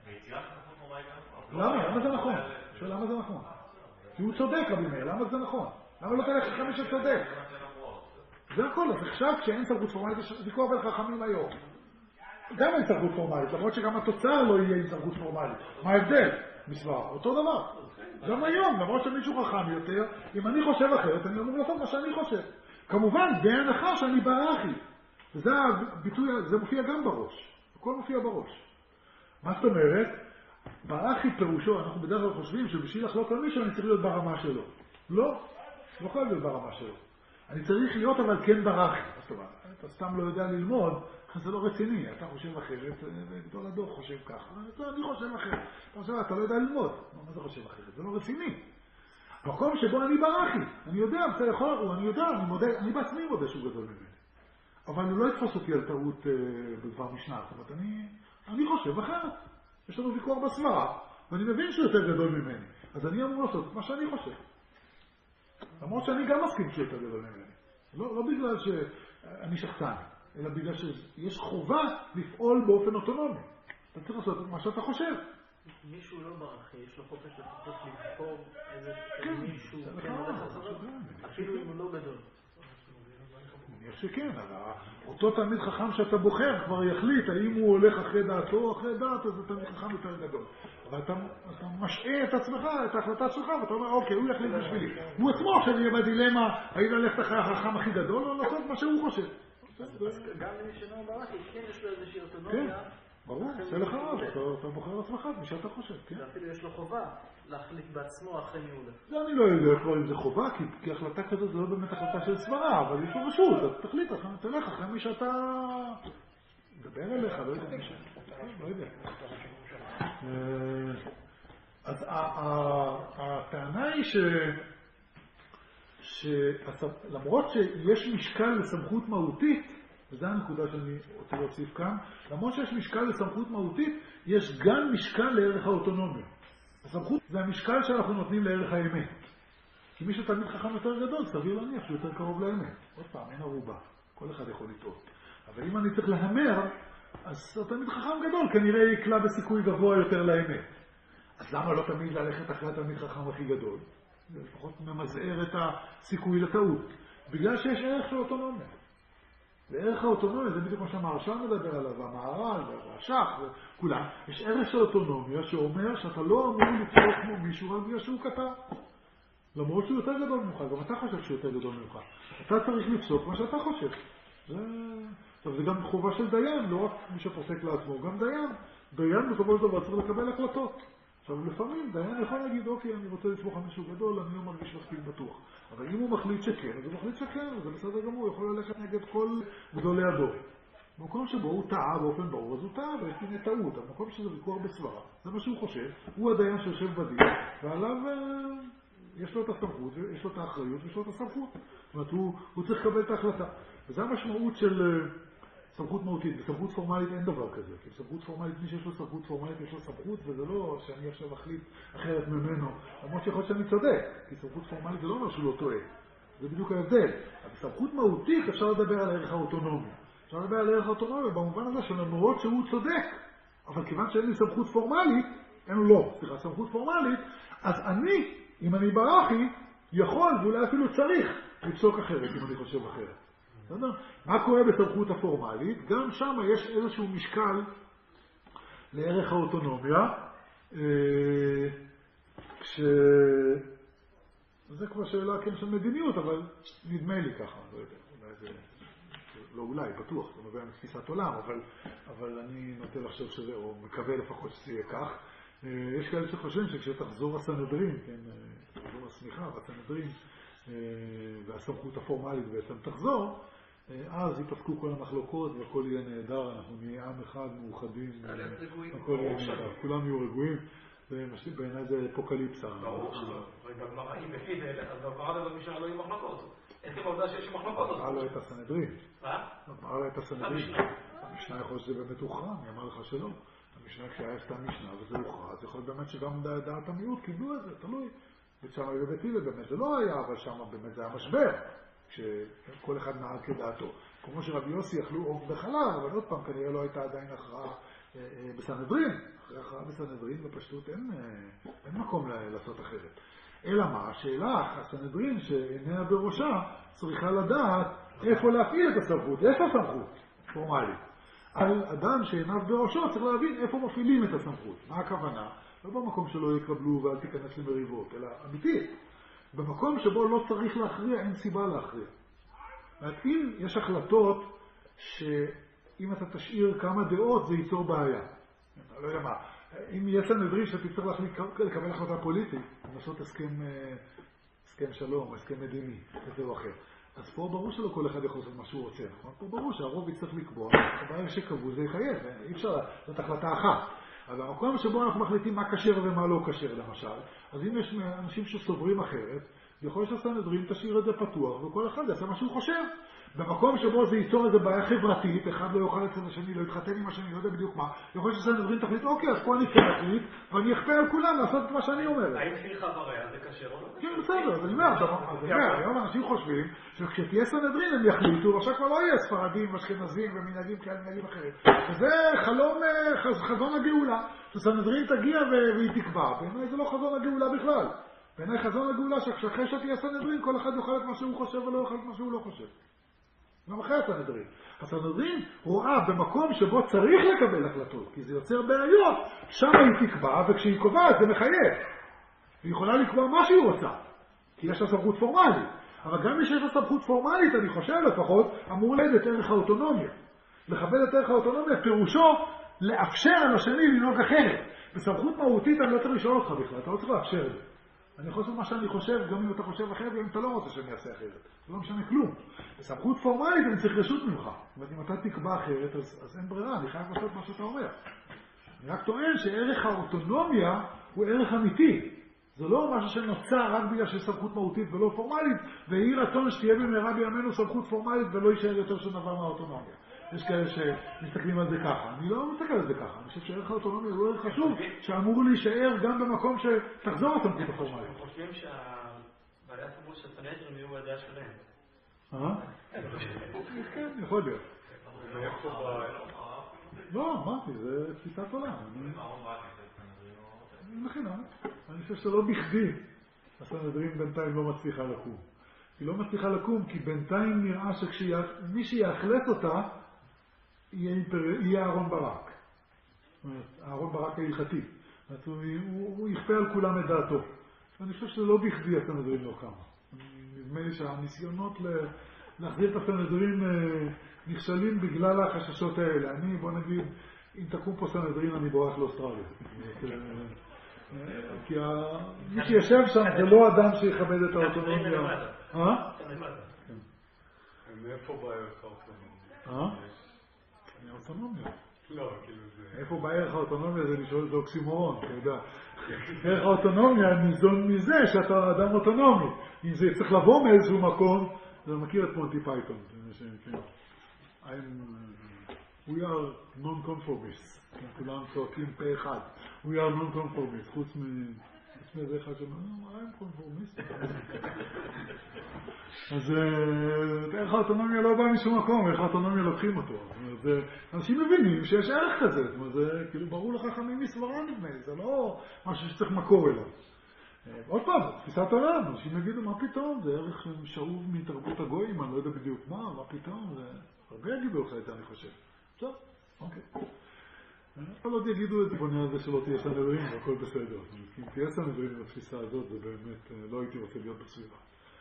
Speaker 1: למה? למה זה נכון? שואל למה זה נכון? כי הוא צודק רבי מאיר, למה זה נכון? למה לא תלך חכם שצודק? זה הכל. אז עכשיו כשאין סמכות פורמלית, יש ויכוח בין חכמים היום. גם אין סמכות פורמלית, למרות שגם התוצר לא יהיה עם סמכות פורמלית. מה ההבדל? בסברה, אותו דבר. גם היום, למרות שמישהו חכם יותר, אם אני חושב אחרת, אני אמור לעשות מה שאני חושב. כמובן, בהנחה שאני ברחי. וזה הביטוי, זה מופיע גם בראש. הכל מופיע בראש. מה זאת אומרת? ברחי פירושו, אנחנו בדרך כלל חושבים שבשביל לחלוק על מישהו אני צריך להיות ברמה שלו. לא, לא חייב להיות ברמה שלו. אני צריך להיות אבל כן ברחי. זאת אומרת, אתה סתם לא יודע ללמוד, זה לא רציני. אתה חושב אחרת, וגדול הדור חושב ככה. אני חושב אחרת. אתה חושב, אתה לא יודע ללמוד. מה זה חושב אחרת? זה לא רציני. מקום שבו אני ברחי. אני יודע, אתה יכול, אני יודע, אני מודה, אני בעצמי מודה שהוא גדול ממני. אבל הוא לא יתפוס אותי על טעות בדבר משנה. זאת אומרת, אני, אני חושב אחרת. יש לנו ויכוח בסברה, ואני מבין שהוא יותר גדול ממני. אז אני אמור לעשות את מה שאני חושב. למרות שאני גם מסכים שהוא יותר גדול ממני. לא, לא בגלל שאני שחצן, אלא בגלל שיש חובה לפעול באופן אוטונומי. אתה צריך לעשות את מה שאתה חושב.
Speaker 2: מישהו לא ברחי, יש לו חופש לפחות לבחור איזה מישהו כן הולך אחריו, אפילו אם הוא לא גדול.
Speaker 1: אני חושב שכן, אבל אותו תלמיד חכם שאתה בוחר כבר יחליט האם הוא הולך אחרי דעתו או אחרי דעת, אז זה תלמיד חכם יותר גדול. אבל אתה, אתה משעה את עצמך, את ההחלטה שלך, ואתה אומר, אוקיי, הוא יחליט בשבילי. הוא עצמו עכשיו יהיה בדילמה, האם ללכת אחרי החכם הכי גדול או לעשות מה שהוא חושב.
Speaker 2: גם למי שאינו ברחי, כן יש לו איזושהי אוטונומיה.
Speaker 1: ברור, זה לך רב, אתה בוחר עצמך, מי שאתה חושב, כן?
Speaker 2: ואפילו יש לו חובה להחליט בעצמו אחרי מי הוא הולך.
Speaker 1: זה אני לא יודע כבר אם זה חובה, כי החלטה כזאת זה לא באמת החלטה של סברה, אבל יש לו רשות, אז תחליט, תלך אחרי מי שאתה מדבר אליך, לא יודע מי שאתה, לא יודע. אז הטענה היא שלמרות שיש משקל לסמכות מהותית, וזו הנקודה שאני רוצה להוסיף כאן, למרות שיש משקל לסמכות מהותית, יש גם משקל לערך האוטונומיה. הסמכות זה המשקל שאנחנו נותנים לערך האמת. כי מי שתלמיד חכם יותר גדול, סביר להניח שהוא יותר קרוב לאמת. עוד פעם, אין ערובה. כל אחד יכול לטעות. אבל אם אני צריך להמר, אז התלמיד חכם גדול כנראה יקלע בסיכוי גבוה יותר לאמת. אז למה לא תמיד ללכת אחרי התלמיד חכם הכי גדול? זה לפחות ממזער את הסיכוי לטעות. בגלל שיש ערך של אוטונומיה. וערך האוטונומיה, זה בדיוק מה שהמהרש"ל מדבר עליו, והמהר"ל והש"ך וכולם. יש ערך של אוטונומיה שאומר שאתה לא אמור לפעול כמו מישהו רק בגלל שהוא קטן. למרות שהוא יותר גדול ממך, גם אתה חושב שהוא יותר גדול ממך. אתה צריך לפסוק מה שאתה חושב. זה... עכשיו, זה גם חובה של דיין, לא רק מי שפוסק לעצמו, גם דיין. דיין בסופו של דבר צריך לקבל החלטות. עכשיו, לפעמים דיין יכול להגיד, אוקיי, אני רוצה לסמוך על מישהו גדול, אני לא מרגיש מספיק בטוח. אבל אם הוא מחליט שכן, אז הוא מחליט שכן, זה בסדר גמור, הוא יכול ללכת נגד כל גדולי הדור. במקום שבו הוא טעה באופן ברור, אז הוא טעה ויש לי טעות. במקום שזה ויכוח בסברה, זה מה שהוא חושב, הוא הדיין שיושב בדין, ועליו יש לו את הסמכות, יש לו את האחריות ויש לו את הסמכות. זאת אומרת, הוא, הוא צריך לקבל את ההחלטה. וזו המשמעות של סמכות מהותית. בסמכות פורמלית אין דבר כזה. כי בסמכות פורמלית, מי שיש לו סמכות פורמלית יש לו סמכות, וזה לא שאני עכשיו אחליט אחרת ממנו. למרות שיכול להיות שאני צודק, כי סמכות פורמלית זה לא אומר שהוא לא טועה. זה בדיוק ההבדל. אבל בסמכות מהותית אפשר לדבר על הערך האוטונומי. אפשר לדבר על הערך האוטונומי במובן הזה שלמרות שהוא צודק, אבל כיוון שאין לי סמכות פורמלית, אין לו לא, סליחה, סמכות פורמלית, אז אני, אם אני ברחי, יכול ואולי אפילו צריך לפסוק אחרת, אם אני חושב אחרת. מה קורה בסמכות הפורמלית? גם שם יש איזשהו משקל לערך האוטונומיה, כש... זה כבר שאלה כן של מדיניות, אבל נדמה לי ככה, לא יודע, אולי זה... לא אולי, בטוח, זה נובע מתפיסת עולם, אבל, אבל אני נוטה לחשוב שזה, או מקווה לפחות שזה יהיה כך. יש כאלה שחושבים שכשתחזור הסנהדרין, כן, תחזור הסמיכה והסנהדרין, והסמכות הפורמלית בעצם תחזור, אז יפסקו כל המחלוקות והכל יהיה נהדר, אנחנו נהיה עם אחד, מאוחדים, הכל יהיה נהדר, כולם יהיו רגועים, בעיניי זה אפוקליפסה.
Speaker 4: ברור שלא, בגמרא, אם לפי זה, אז בגמרא דבר משנה לא יהיו מחלוקות. עצם העובדה שיש מחלוקות.
Speaker 1: בגמרא לא הייתה סנהדרין.
Speaker 4: מה?
Speaker 1: בגמרא לא הייתה סנהדרין. המשנה יכול שזה באמת הוכרע, אני אמר לך שלא. המשנה כשהיה סתם משנה וזה הוכרע, אז יכול באמת שגם דעת המיעוט קיבלו את זה, תלוי. ושם בבית הלל באמת זה לא היה, אבל שם באמת זה היה משבר. שכל אחד נהג כדעתו. כמו שרבי יוסי אכלו עוף בחלב, אבל עוד פעם כנראה לא הייתה עדיין הכרעה בסנהדרין. אחרי הכרעה בסנהדרין בפשטות אין, אין מקום לעשות אחרת. אלא מה? השאלה, הסנהדרין שעיניה בראשה צריכה לדעת איפה להפעיל את הסמכות, איפה הסמכות, פורמלית. על אדם שעיניו בראשו צריך להבין איפה מפעילים את הסמכות. מה הכוונה? לא במקום שלא יקבלו ואל תיכנס למריבות, אלא אמיתית. במקום שבו לא צריך להכריע, אין סיבה להכריע. זאת אם יש החלטות שאם אתה תשאיר כמה דעות זה ייצור בעיה. לא יודע מה, אם יהיה סנהדרין שאתה צריך להחליט לקבל החלטה פוליטית, לעשות הסכם, הסכם שלום, הסכם מדיני, כזה או אחר. אז פה ברור שלא כל אחד יכול לעשות מה שהוא רוצה, נכון? פה ברור שהרוב יצטרך לקבוע, ברגע שקבעו זה יחייב, אי אפשר, זאת החלטה אחת. אבל במקום שבו אנחנו מחליטים מה כשר ומה לא כשר למשל, אז אם יש אנשים שסוברים אחרת, יכול להיות שהסנהדרין תשאיר את זה פתוח, וכל אחד יעשה מה שהוא חושב. במקום שבו זה ייצור איזו בעיה חברתית, אחד לא יוכל אצל השני, לא יתחתן עם השני, לא יודע בדיוק מה. יכול להיות שהסנהדרין תחליט, אוקיי, אז פה אני כן אחליט, ואני אכפה על כולם לעשות את מה שאני אומר.
Speaker 4: האם סליחה בריה זה קשר או לא?
Speaker 1: כן, בסדר, אז אני אומר, היום אנשים חושבים שכשתהיה סנהדרין הם יחליטו, ועכשיו כבר לא יהיה ספרדים, אשכנזים ומנהגים כאלה מנהגים אחרים. וזה חלום, חזון הגאולה, שסנהדרין תגיע והיא תקבע. בעיניי זה לא חזון הגאולה בכלל. בעיניי חזון הגאולה שאחרי שתהיה סנהדרין, כל אחד יוכל את מה שהוא חושב ולא יוכל את מה שהוא לא חושב. גם אחרי הסנהדרין. הסנהדרין רואה במקום שבו צריך לקבל החלטות, כי זה יוצר בעיות, שם היא תקבע, וכשהיא קובעת זה מחייב. היא יכולה לקבוע מה שהיא רוצה, כי יש לה סמכות פורמלית. אבל גם מי שיש לה סמכות פורמלית, אני חושב לפחות, אמור ליד את ערך האוטונומיה. לכבד את ערך האוטונומיה, פירושו לאפשר לשני לנהוג אחרת. בסמכות מהותית אני לא צריך לשאול אותך בכלל, אתה לא צריך לאפשר את זה. אני יכול לעשות מה שאני חושב, גם אם אתה חושב אחרת, ואם אתה לא רוצה שאני אעשה אחרת. זה לא משנה כלום. בסמכות פורמלית אני צריך רשות ממך. זאת אם אתה תקבע אחרת, אז, אז אין ברירה, אני חייב לעשות מה שאתה אומר. אני רק טוען שערך האוטונומיה הוא ערך אמיתי. זה לא משהו שנוצר רק בגלל שיש סמכות מהותית ולא פורמלית, והיא רצון שתהיה במהרה בימינו סמכות פורמלית ולא יישאר יותר שום דבר מהאוטונומיה. יש כאלה שמסתכלים על זה ככה. אני לא מסתכל על זה ככה. אני חושב שערך האוטונומיה הוא ערך חשוב, שאמור להישאר גם במקום שתחזור הסמכות הפורמלית.
Speaker 4: אנחנו חושבים שהבעלי הסמכות של הסנהדרין יהיו בדעה שלהם.
Speaker 1: אה? כן, יכול להיות. לא, אמרתי, זה תפיסת עולם. אני מכינה. אני חושב שלא בכדי הסנהדרין בינתיים לא מצליחה לקום. היא לא מצליחה לקום כי בינתיים נראה שמי שיאכלס אותה יהיה אהרון ברק. אהרון ברק ההלכתי. הוא יכפה על כולם את דעתו. אני חושב שזה לא בכדי הסנהדרין לא קמה. נדמה לי שהניסיונות להחזיר את הסנהדרין נכשלים בגלל החששות האלה. אני, בוא נגיד, אם תקום פה סנהדרין אני בורח לאוסטרליה. כי מי שישב שם זה לא אדם שיכבד את האוטונומיה. אה?
Speaker 5: מאיפה בא ערך האוטונומיה?
Speaker 1: אה? האוטונומיה.
Speaker 5: לא, כאילו זה...
Speaker 1: איפה בא ערך האוטונומיה זה לשאול את אוקסימורון, אתה יודע. ערך האוטונומיה ניזון מזה שאתה אדם אוטונומי. אם זה צריך לבוא מאיזשהו מקום, אתה מכיר את מונטי פייתון. We are non-conformists. כולם צועקים פה אחד. We are non-conformists. חוץ מאיזה אחד שאומר, I'm conformist. אז ערך האוטונומיה לא בא משום מקום, ערך האוטונומיה לוקחים אותו. אנשים מבינים שיש ערך כזה. זה כאילו ברור לך חכמים מסברה נדמה לי. זה לא משהו שצריך מקור אליו. עוד פעם, תפיסת עולם. אנשים יגידו, מה פתאום? זה ערך שאוב מתרבות הגויים, אני לא יודע בדיוק מה, מה פתאום? הרבה יגידו לך את זה, אני חושב. טוב, אוקיי. אבל עוד יגידו את בונה הזה שלא תהיה סנהדרין, והכל בסדר. אם תהיה סנהדרין בתפיסה הזאת, זה באמת, לא הייתי רוצה להיות בסביבה.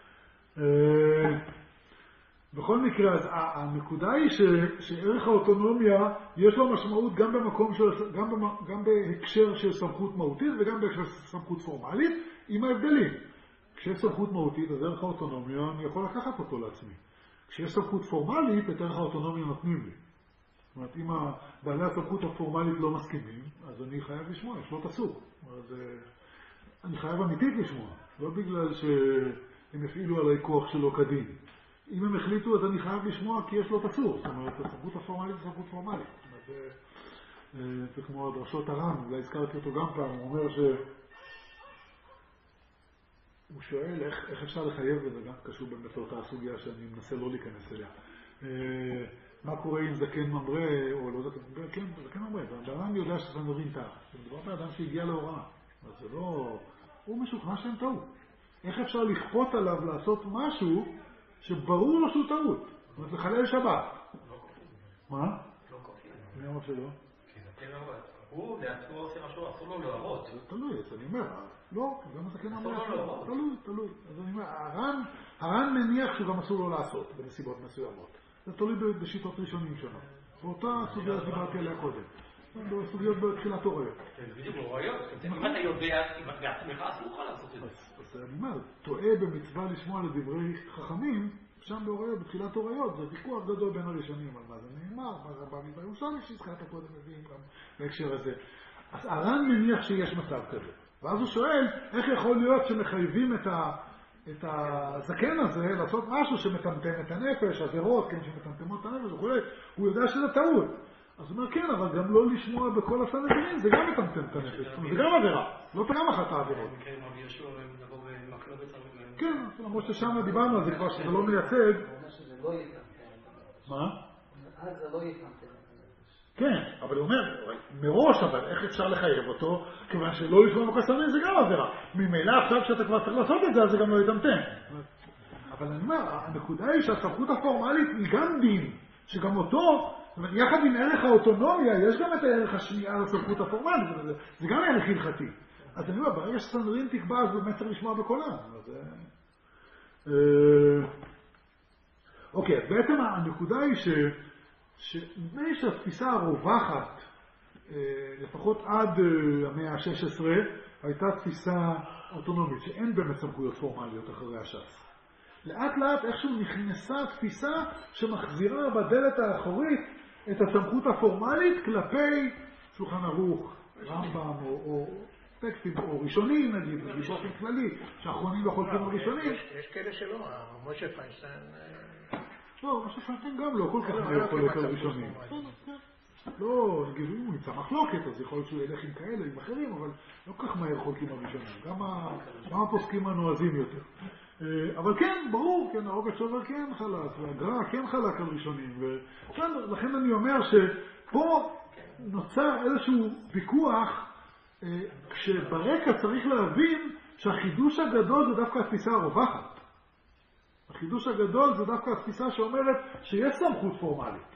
Speaker 1: בכל מקרה, אז הנקודה היא שערך האוטונומיה יש לו משמעות גם במקום של, גם בהקשר של סמכות מהותית וגם בהקשר של סמכות פורמלית, עם ההבדלים. כשיש סמכות מהותית, אז ערך האוטונומיה, אני יכול לקחת אותו לעצמי. כשיש סמכות פורמלית, את ערך האוטונומיה נותנים לי. זאת אומרת, אם בעלי הסמכות הפורמלית לא מסכימים, אז אני חייב לשמוע, יש לו את הסוג. אז אני חייב אמיתית לשמוע, לא בגלל שהם הפעילו עליי כוח שלא כדין. אם הם החליטו, אז אני חייב לשמוע כי יש לו את הסוג. זאת אומרת, הסמכות הפורמלית היא סמכות פורמלית. זאת אומרת, זה כמו הדרשות הר"ן, אולי הזכרתי אותו גם פעם, הוא אומר ש... הוא שואל איך, איך אפשר לחייב, וזה גם קשור באמת לאותה הסוגיה שאני מנסה לא להיכנס אליה. מה קורה אם זקן ממרא, או לא זקן ממרא? כן, זקן ממרא. והאדם יודע שסנהדרין טעה. זה מדובר באדם שהגיע להוראה. אז זה לא... הוא משוכנע שהם טעו. איך אפשר לכפות עליו לעשות משהו שברור לו שהוא טעות? זאת אומרת, לחלל שבת.
Speaker 4: לא כופים.
Speaker 1: מה?
Speaker 4: לא כופים.
Speaker 1: מי אמר שלא?
Speaker 4: כי זה כן לא... הוא לעצמו עושה משהו, אסור לו להראות.
Speaker 1: זה תלוי, אז אני אומר, לא, גם הזקן אמר,
Speaker 4: אסור לו להראות.
Speaker 1: תלוי, תלוי. אז אני אומר, הר"ן, הר"ן מניח שהוא גם אסור לו לעשות בנסיבות מסוימות. זה תלוי בשיטות ראשונים שונות. באותה סוגיה שדיברתי עליה קודם. בסוגיות בתחילת הוריות.
Speaker 4: זה בדיוק הוריות. אם אתה יודע, אם את בעצמך אסור לך לעשות את זה.
Speaker 1: אז אני אומר, טועה במצווה לשמוע לדברי חכמים, שם בהוריות, בתחילת הוריות, זה ויכוח גדול בין הראשונים על מה זה נאמר, מה זה בא בירושלים שהזכרת קודם מביאים גם בהקשר הזה. אז הר"ן מניח שיש מצב כזה. ואז הוא שואל, איך יכול להיות שמחייבים את, ה, את הזקן הזה לעשות משהו שמטמטם את הנפש, עבירות, כן, שמטמטמות את הנפש וכו'. הוא יודע שזה טעות. אז הוא אומר, כן, אבל גם לא לשמוע בכל הסנהדרין, זה גם מטמטם את הנפש. זה גם עבירה, לא גם אחת העבירות. כן, למרות ששם דיברנו על זה כבר, שזה לא מייצג.
Speaker 2: הוא אומר שזה לא יטמטם.
Speaker 1: מה?
Speaker 2: אז זה לא יטמטם.
Speaker 1: כן, אבל הוא אומר, מראש, אבל איך אפשר לחייב אותו? כיוון שלא לשמוע בכל הסנהדרין זה גם עבירה. ממילא עכשיו שאתה כבר צריך לעשות את זה, אז זה גם לא יטמטם. אבל אני אומר, הנקודה היא שהסמכות הפורמלית היא גם דין, שגם אותו, יחד עם ערך האוטונומיה, יש גם את הערך השנייה לסמכות הפורמלית, זה, זה גם ערך הלכתי. אז אני אומר, ברגע שסנהדרין תקבע, אז באמת צריך לשמוע בקולם. אז, אה, אוקיי, אז בעצם הנקודה היא ש, שנדמה לי שהתפיסה הרווחת, אה, לפחות עד אה, המאה ה-שש עשרה, הייתה תפיסה אוטונומית, שאין באמת סמכויות פורמליות אחרי הש"ס. לאט לאט איכשהו נכנסה תפיסה שמחזירה בדלת האחורית את הסמכות הפורמלית כלפי שולחן ערוך, רמב"ם או, או טקסטים או ראשונים נגיד, באופן כללי, שאחרונים וחולקים הראשונים.
Speaker 6: יש כאלה שלא, משה פיינשטיין...
Speaker 1: לא, משה פיינשטיין גם לא, כל כך מהר חולק על ראשונים. לא, נגיד, אם הוא נמצא מחלוקת, אז יכול להיות שהוא ילך עם כאלה, עם אחרים, אבל לא כך מהר חולקים על ראשונים. גם הפוסקים הנועזים יותר. אבל כן, ברור, כן, הרוגע שובר כן חלק, והגר"א כן חלק על ראשונים, ולכן אני אומר שפה נוצר איזשהו ויכוח, כשברקע צריך להבין שהחידוש הגדול זה דווקא התפיסה הרווחת. החידוש הגדול זה דווקא התפיסה שאומרת שיש סמכות פורמלית.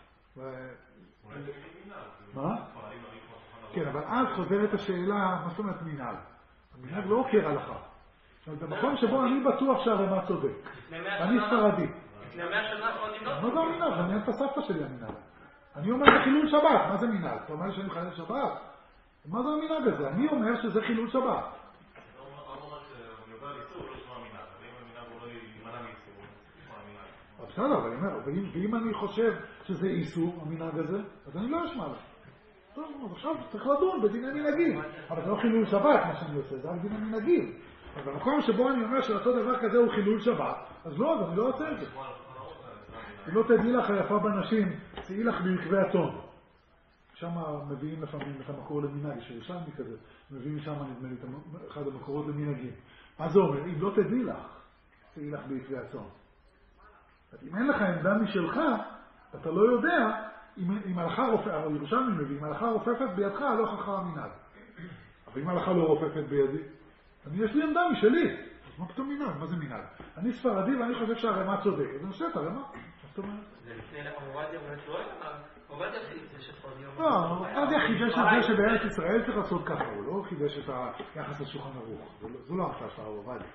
Speaker 1: מה? כן, אבל אז חוזרת השאלה, מה זאת אומרת מנהל? המנהל לא עוקר הלכה. במקום שבו אני בטוח שהרמה צודק. אני ספרדי.
Speaker 4: לפני מאה שנה אני לא...
Speaker 1: מה זה המנהל? זה מעניין את הסבתא שלי המנהל. אני אומר זה חילול שבת. מה זה מנהל? אתה אומר שאני חלל שבת? מה זה המנהג הזה? אני אומר שזה חילול שבת.
Speaker 5: אני אומר שאני יודע לאיסור, לא לשמוע מנהג. ואם המנהג הוא לא יימנע מאיסור, הוא לשמוע מנהג.
Speaker 1: בסדר, אבל אני אומר, ואם אני חושב שזה איסור, המנהג הזה, אז אני לא אשמע לה. טוב, אז עכשיו צריך לדון בדיני מנהגים. אבל זה לא חילול שבת מה שאני עושה, זה רק דיני מנהגים. אבל במקום שבו אני אומר שלעשות דבר כזה הוא חילול שבת, אז לא, אז אני לא עושה את זה. אם לא תדעי לך היפה בנשים, צאי לך בעקבי הצאן. שם מביאים לפעמים את המקור למנהג, שירושלמי כזה, מביאים שם נדמה לי את אחד המקורות למנהגים. מה זה אומר? אם לא תדעי לך, צאי לך בעקבי הצאן. אם אין לך עמדה משלך, אתה לא יודע, אם הלכה רופפת, ירושלמי מביא, אם הלכה רופפת בידך, לא חכם המנהג. אבל אם הלכה לא רופפת בידי, אני יש לי עמדה משלי. אז מה פתאום מנהג? מה זה מנהג? אני ספרדי ואני חושב שהרמה צודק. אז אני עושה את הרמה. מה זאת אומרת?
Speaker 4: זה לפני עובדיה באמת לא היה, עובדיה חידש את פרדיון.
Speaker 1: לא, עובדיה חידש את זה שבארץ ישראל צריך לעשות ככה, הוא לא חידש את היחס לשולחן ערוך. זו לא הרצאה של הרב עובדיה.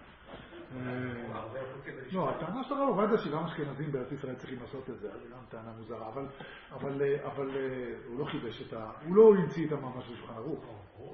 Speaker 1: לא, הטענה של הרב עובדיה שגם אשכנזים בארץ ישראל צריכים לעשות את זה, זה גם טענה מוזרה, אבל הוא לא חידש את ה... הוא לא המציא את המאמר של שולחן ערוך.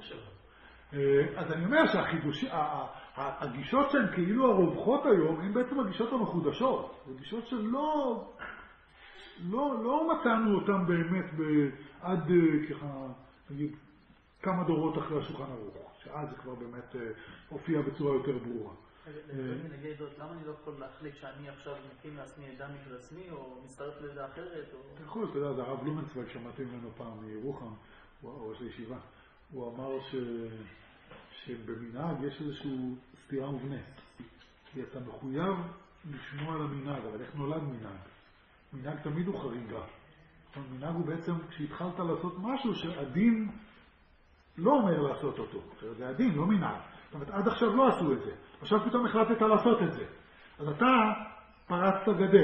Speaker 1: אז אני אומר שהגישות שהן כאילו הרווחות היום, הן בעצם הגישות המחודשות. הגישות שלא לא מצאנו אותן באמת עד ככה, נגיד, כמה דורות אחרי השולחן ערוך, שאז זה כבר באמת הופיע בצורה יותר ברורה.
Speaker 2: למה אני לא יכול להחליט שאני עכשיו מקים לעצמי עדה משל עצמי, או מצטרף לעדה אחרת?
Speaker 1: אתה יכול, אתה יודע, זה הרב בלומנצוויג שמעתי ממנו פעם מירוחם, הוא ראש הישיבה. הוא אמר ש... שבמנהג יש איזושהי סתירה מובנית. כי אתה מחויב לשמוע על המנהג, אבל איך נולד מנהג? מנהג תמיד הוא חריגה. מנהג הוא בעצם כשהתחלת לעשות משהו שהדין לא אומר לעשות אותו. זה הדין, לא מנהג. זאת אומרת, עד עכשיו לא עשו את זה. עכשיו פתאום החלטת לעשות את זה. אז אתה פרצת גדר.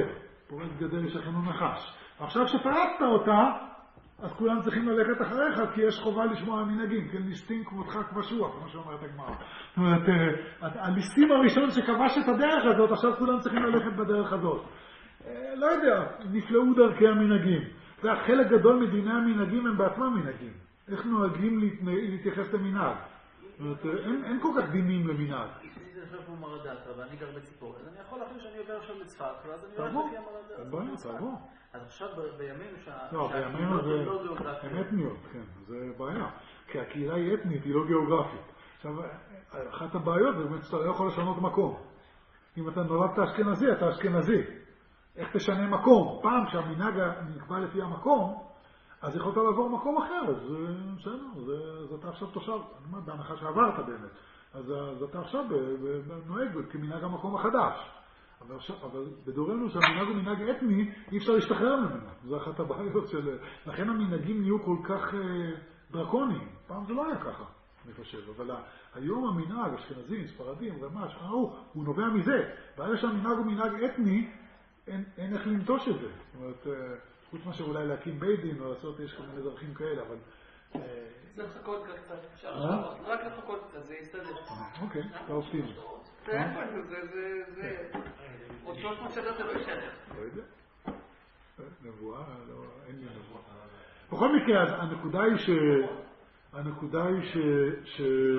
Speaker 1: פורץ גדר יש לכם נחש. עכשיו שפרצת אותה, אז כולם צריכים ללכת אחריך, כי יש חובה לשמוע מנהגים, כן, ליסטים כמותך כבשוח, כמו שאומרת הגמרא. זאת אומרת, הליסטים הראשון שכבש את הדרך הזאת, עכשיו כולם צריכים ללכת בדרך הזאת. לא יודע, נפלאו דרכי המנהגים. זה חלק גדול מדיני המנהגים הם בעצמם מנהגים. איך נוהגים להתייחס למנהג? אין, אין כל כך דינים למנהג.
Speaker 2: אם זה עכשיו כמו מרדתא, ואני גר בציפור, אז אני יכול להחליט שאני עובר עכשיו לצפת, ואז אני הולך לפי המרדתא.
Speaker 1: תבוא, תבוא.
Speaker 2: אז עכשיו בימינו שה...
Speaker 1: לא, בימינו זה... הן אתניות, כן, זה בעיה. כי הקהילה היא אתנית, היא לא גיאוגרפית. עכשיו, אחת הבעיות זה באמת שאתה לא יכול לשנות מקום. אם אתה נולדת אשכנזי, אתה אשכנזי. איך תשנה מקום? פעם שהמנהג נקבע לפי המקום, אז יכולת לעבור מקום אחר, אז בסדר, אז אתה עכשיו תושב, אני אומר, בהנחה שעברת באמת, אז אתה עכשיו נוהג כמנהג המקום החדש. אבל, אבל בדורנו שהמנהג הוא מנהג אתני, אי אפשר להשתחרר ממנו. זו אחת הבעיות של... לכן המנהגים נהיו כל כך דרקוניים. פעם זה לא היה ככה, אני חושב. אבל היום המנהג, אשכנזים, ספרדים, רמ"ש, הוא, הוא נובע מזה. ברגע שהמנהג הוא מנהג אתני, אין, אין איך לנטוש את זה. זאת אומרת, חוץ מה שאולי להקים בית דין או לעשות, יש כל מיני דרכים כאלה, אבל...
Speaker 3: זה לחכות קצת, אפשר רק לחכות קצת, זה יסתדר.
Speaker 1: אוקיי, אתה אופטימי.
Speaker 3: זה איפה, זה, זה, זה... עוד שלוש מאות שנה זה לא ישתדר.
Speaker 1: לא יודע. נבואה, אין לי נבואה. בכל מקרה, אז הנקודה היא ש... הנקודה היא ש... ש...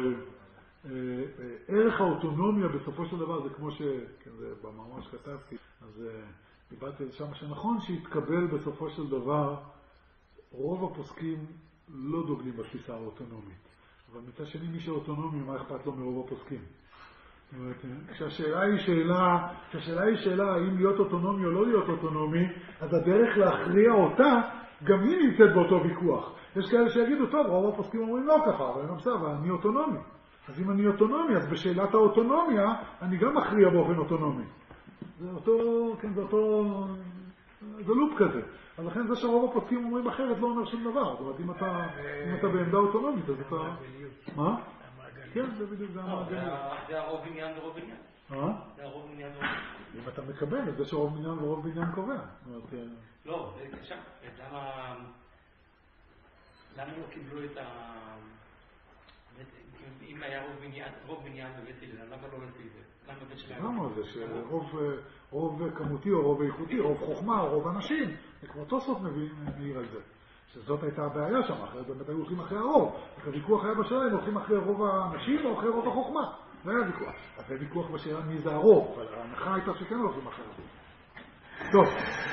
Speaker 1: ערך האוטונומיה בסופו של דבר זה כמו ש... כן, זה במאמר שכתבתי, אז דיברתי על שם שנכון שהתקבל בסופו של דבר, רוב הפוסקים לא דוגלים בתפיסה האוטונומית. אבל מצד שני מי שאוטונומי, מה אכפת לו מרוב הפוסקים? כשהשאלה היא שאלה, כשהשאלה היא שאלה האם להיות אוטונומי או לא להיות אוטונומי, אז הדרך להכריע אותה, גם היא נמצאת באותו ויכוח. יש כאלה שיגידו, טוב, רוב הפוסקים אומרים לא ככה, אבל אני בסדר, אבל אני אוטונומי. אז אם אני אוטונומי, אז בשאלת האוטונומיה, אני גם מכריע באופן אוטונומי. זה אותו, כן, זה אותו, זה לופ כזה. אז לכן זה שרוב הפוסקים אומרים אחרת לא אומר שום דבר. זאת אומרת, אם אתה, אם אתה בעמדה אוטונומית, אז אתה... מה? כן, זה בדיוק, זה המעגליות.
Speaker 4: זה הרוב עניין ורוב עניין.
Speaker 1: מה?
Speaker 4: זה הרוב עניין ורוב עניין.
Speaker 1: אם אתה מקבל, זה שרוב עניין ורוב עניין קובע.
Speaker 4: לא, זה קשה. למה לא קיבלו את ה... אם היה רוב בניין בבית הלל, למה לא בבית הלל? למה בית שלהם?
Speaker 1: למה זה שרוב כמותי או רוב איכותי, רוב חוכמה או רוב אנשים, כמו תוספות מעיר על זה. שזאת הייתה הבעיה שם, אחרת באמת היו הולכים אחרי הרוב. הוויכוח היה בשאלה אם הולכים אחרי רוב האנשים או אחרי רוב החוכמה. זה היה ויכוח. אז זה ויכוח בשאלה מי זה הרוב, אבל ההנחה הייתה שכן הולכים אחרי הרוב. טוב.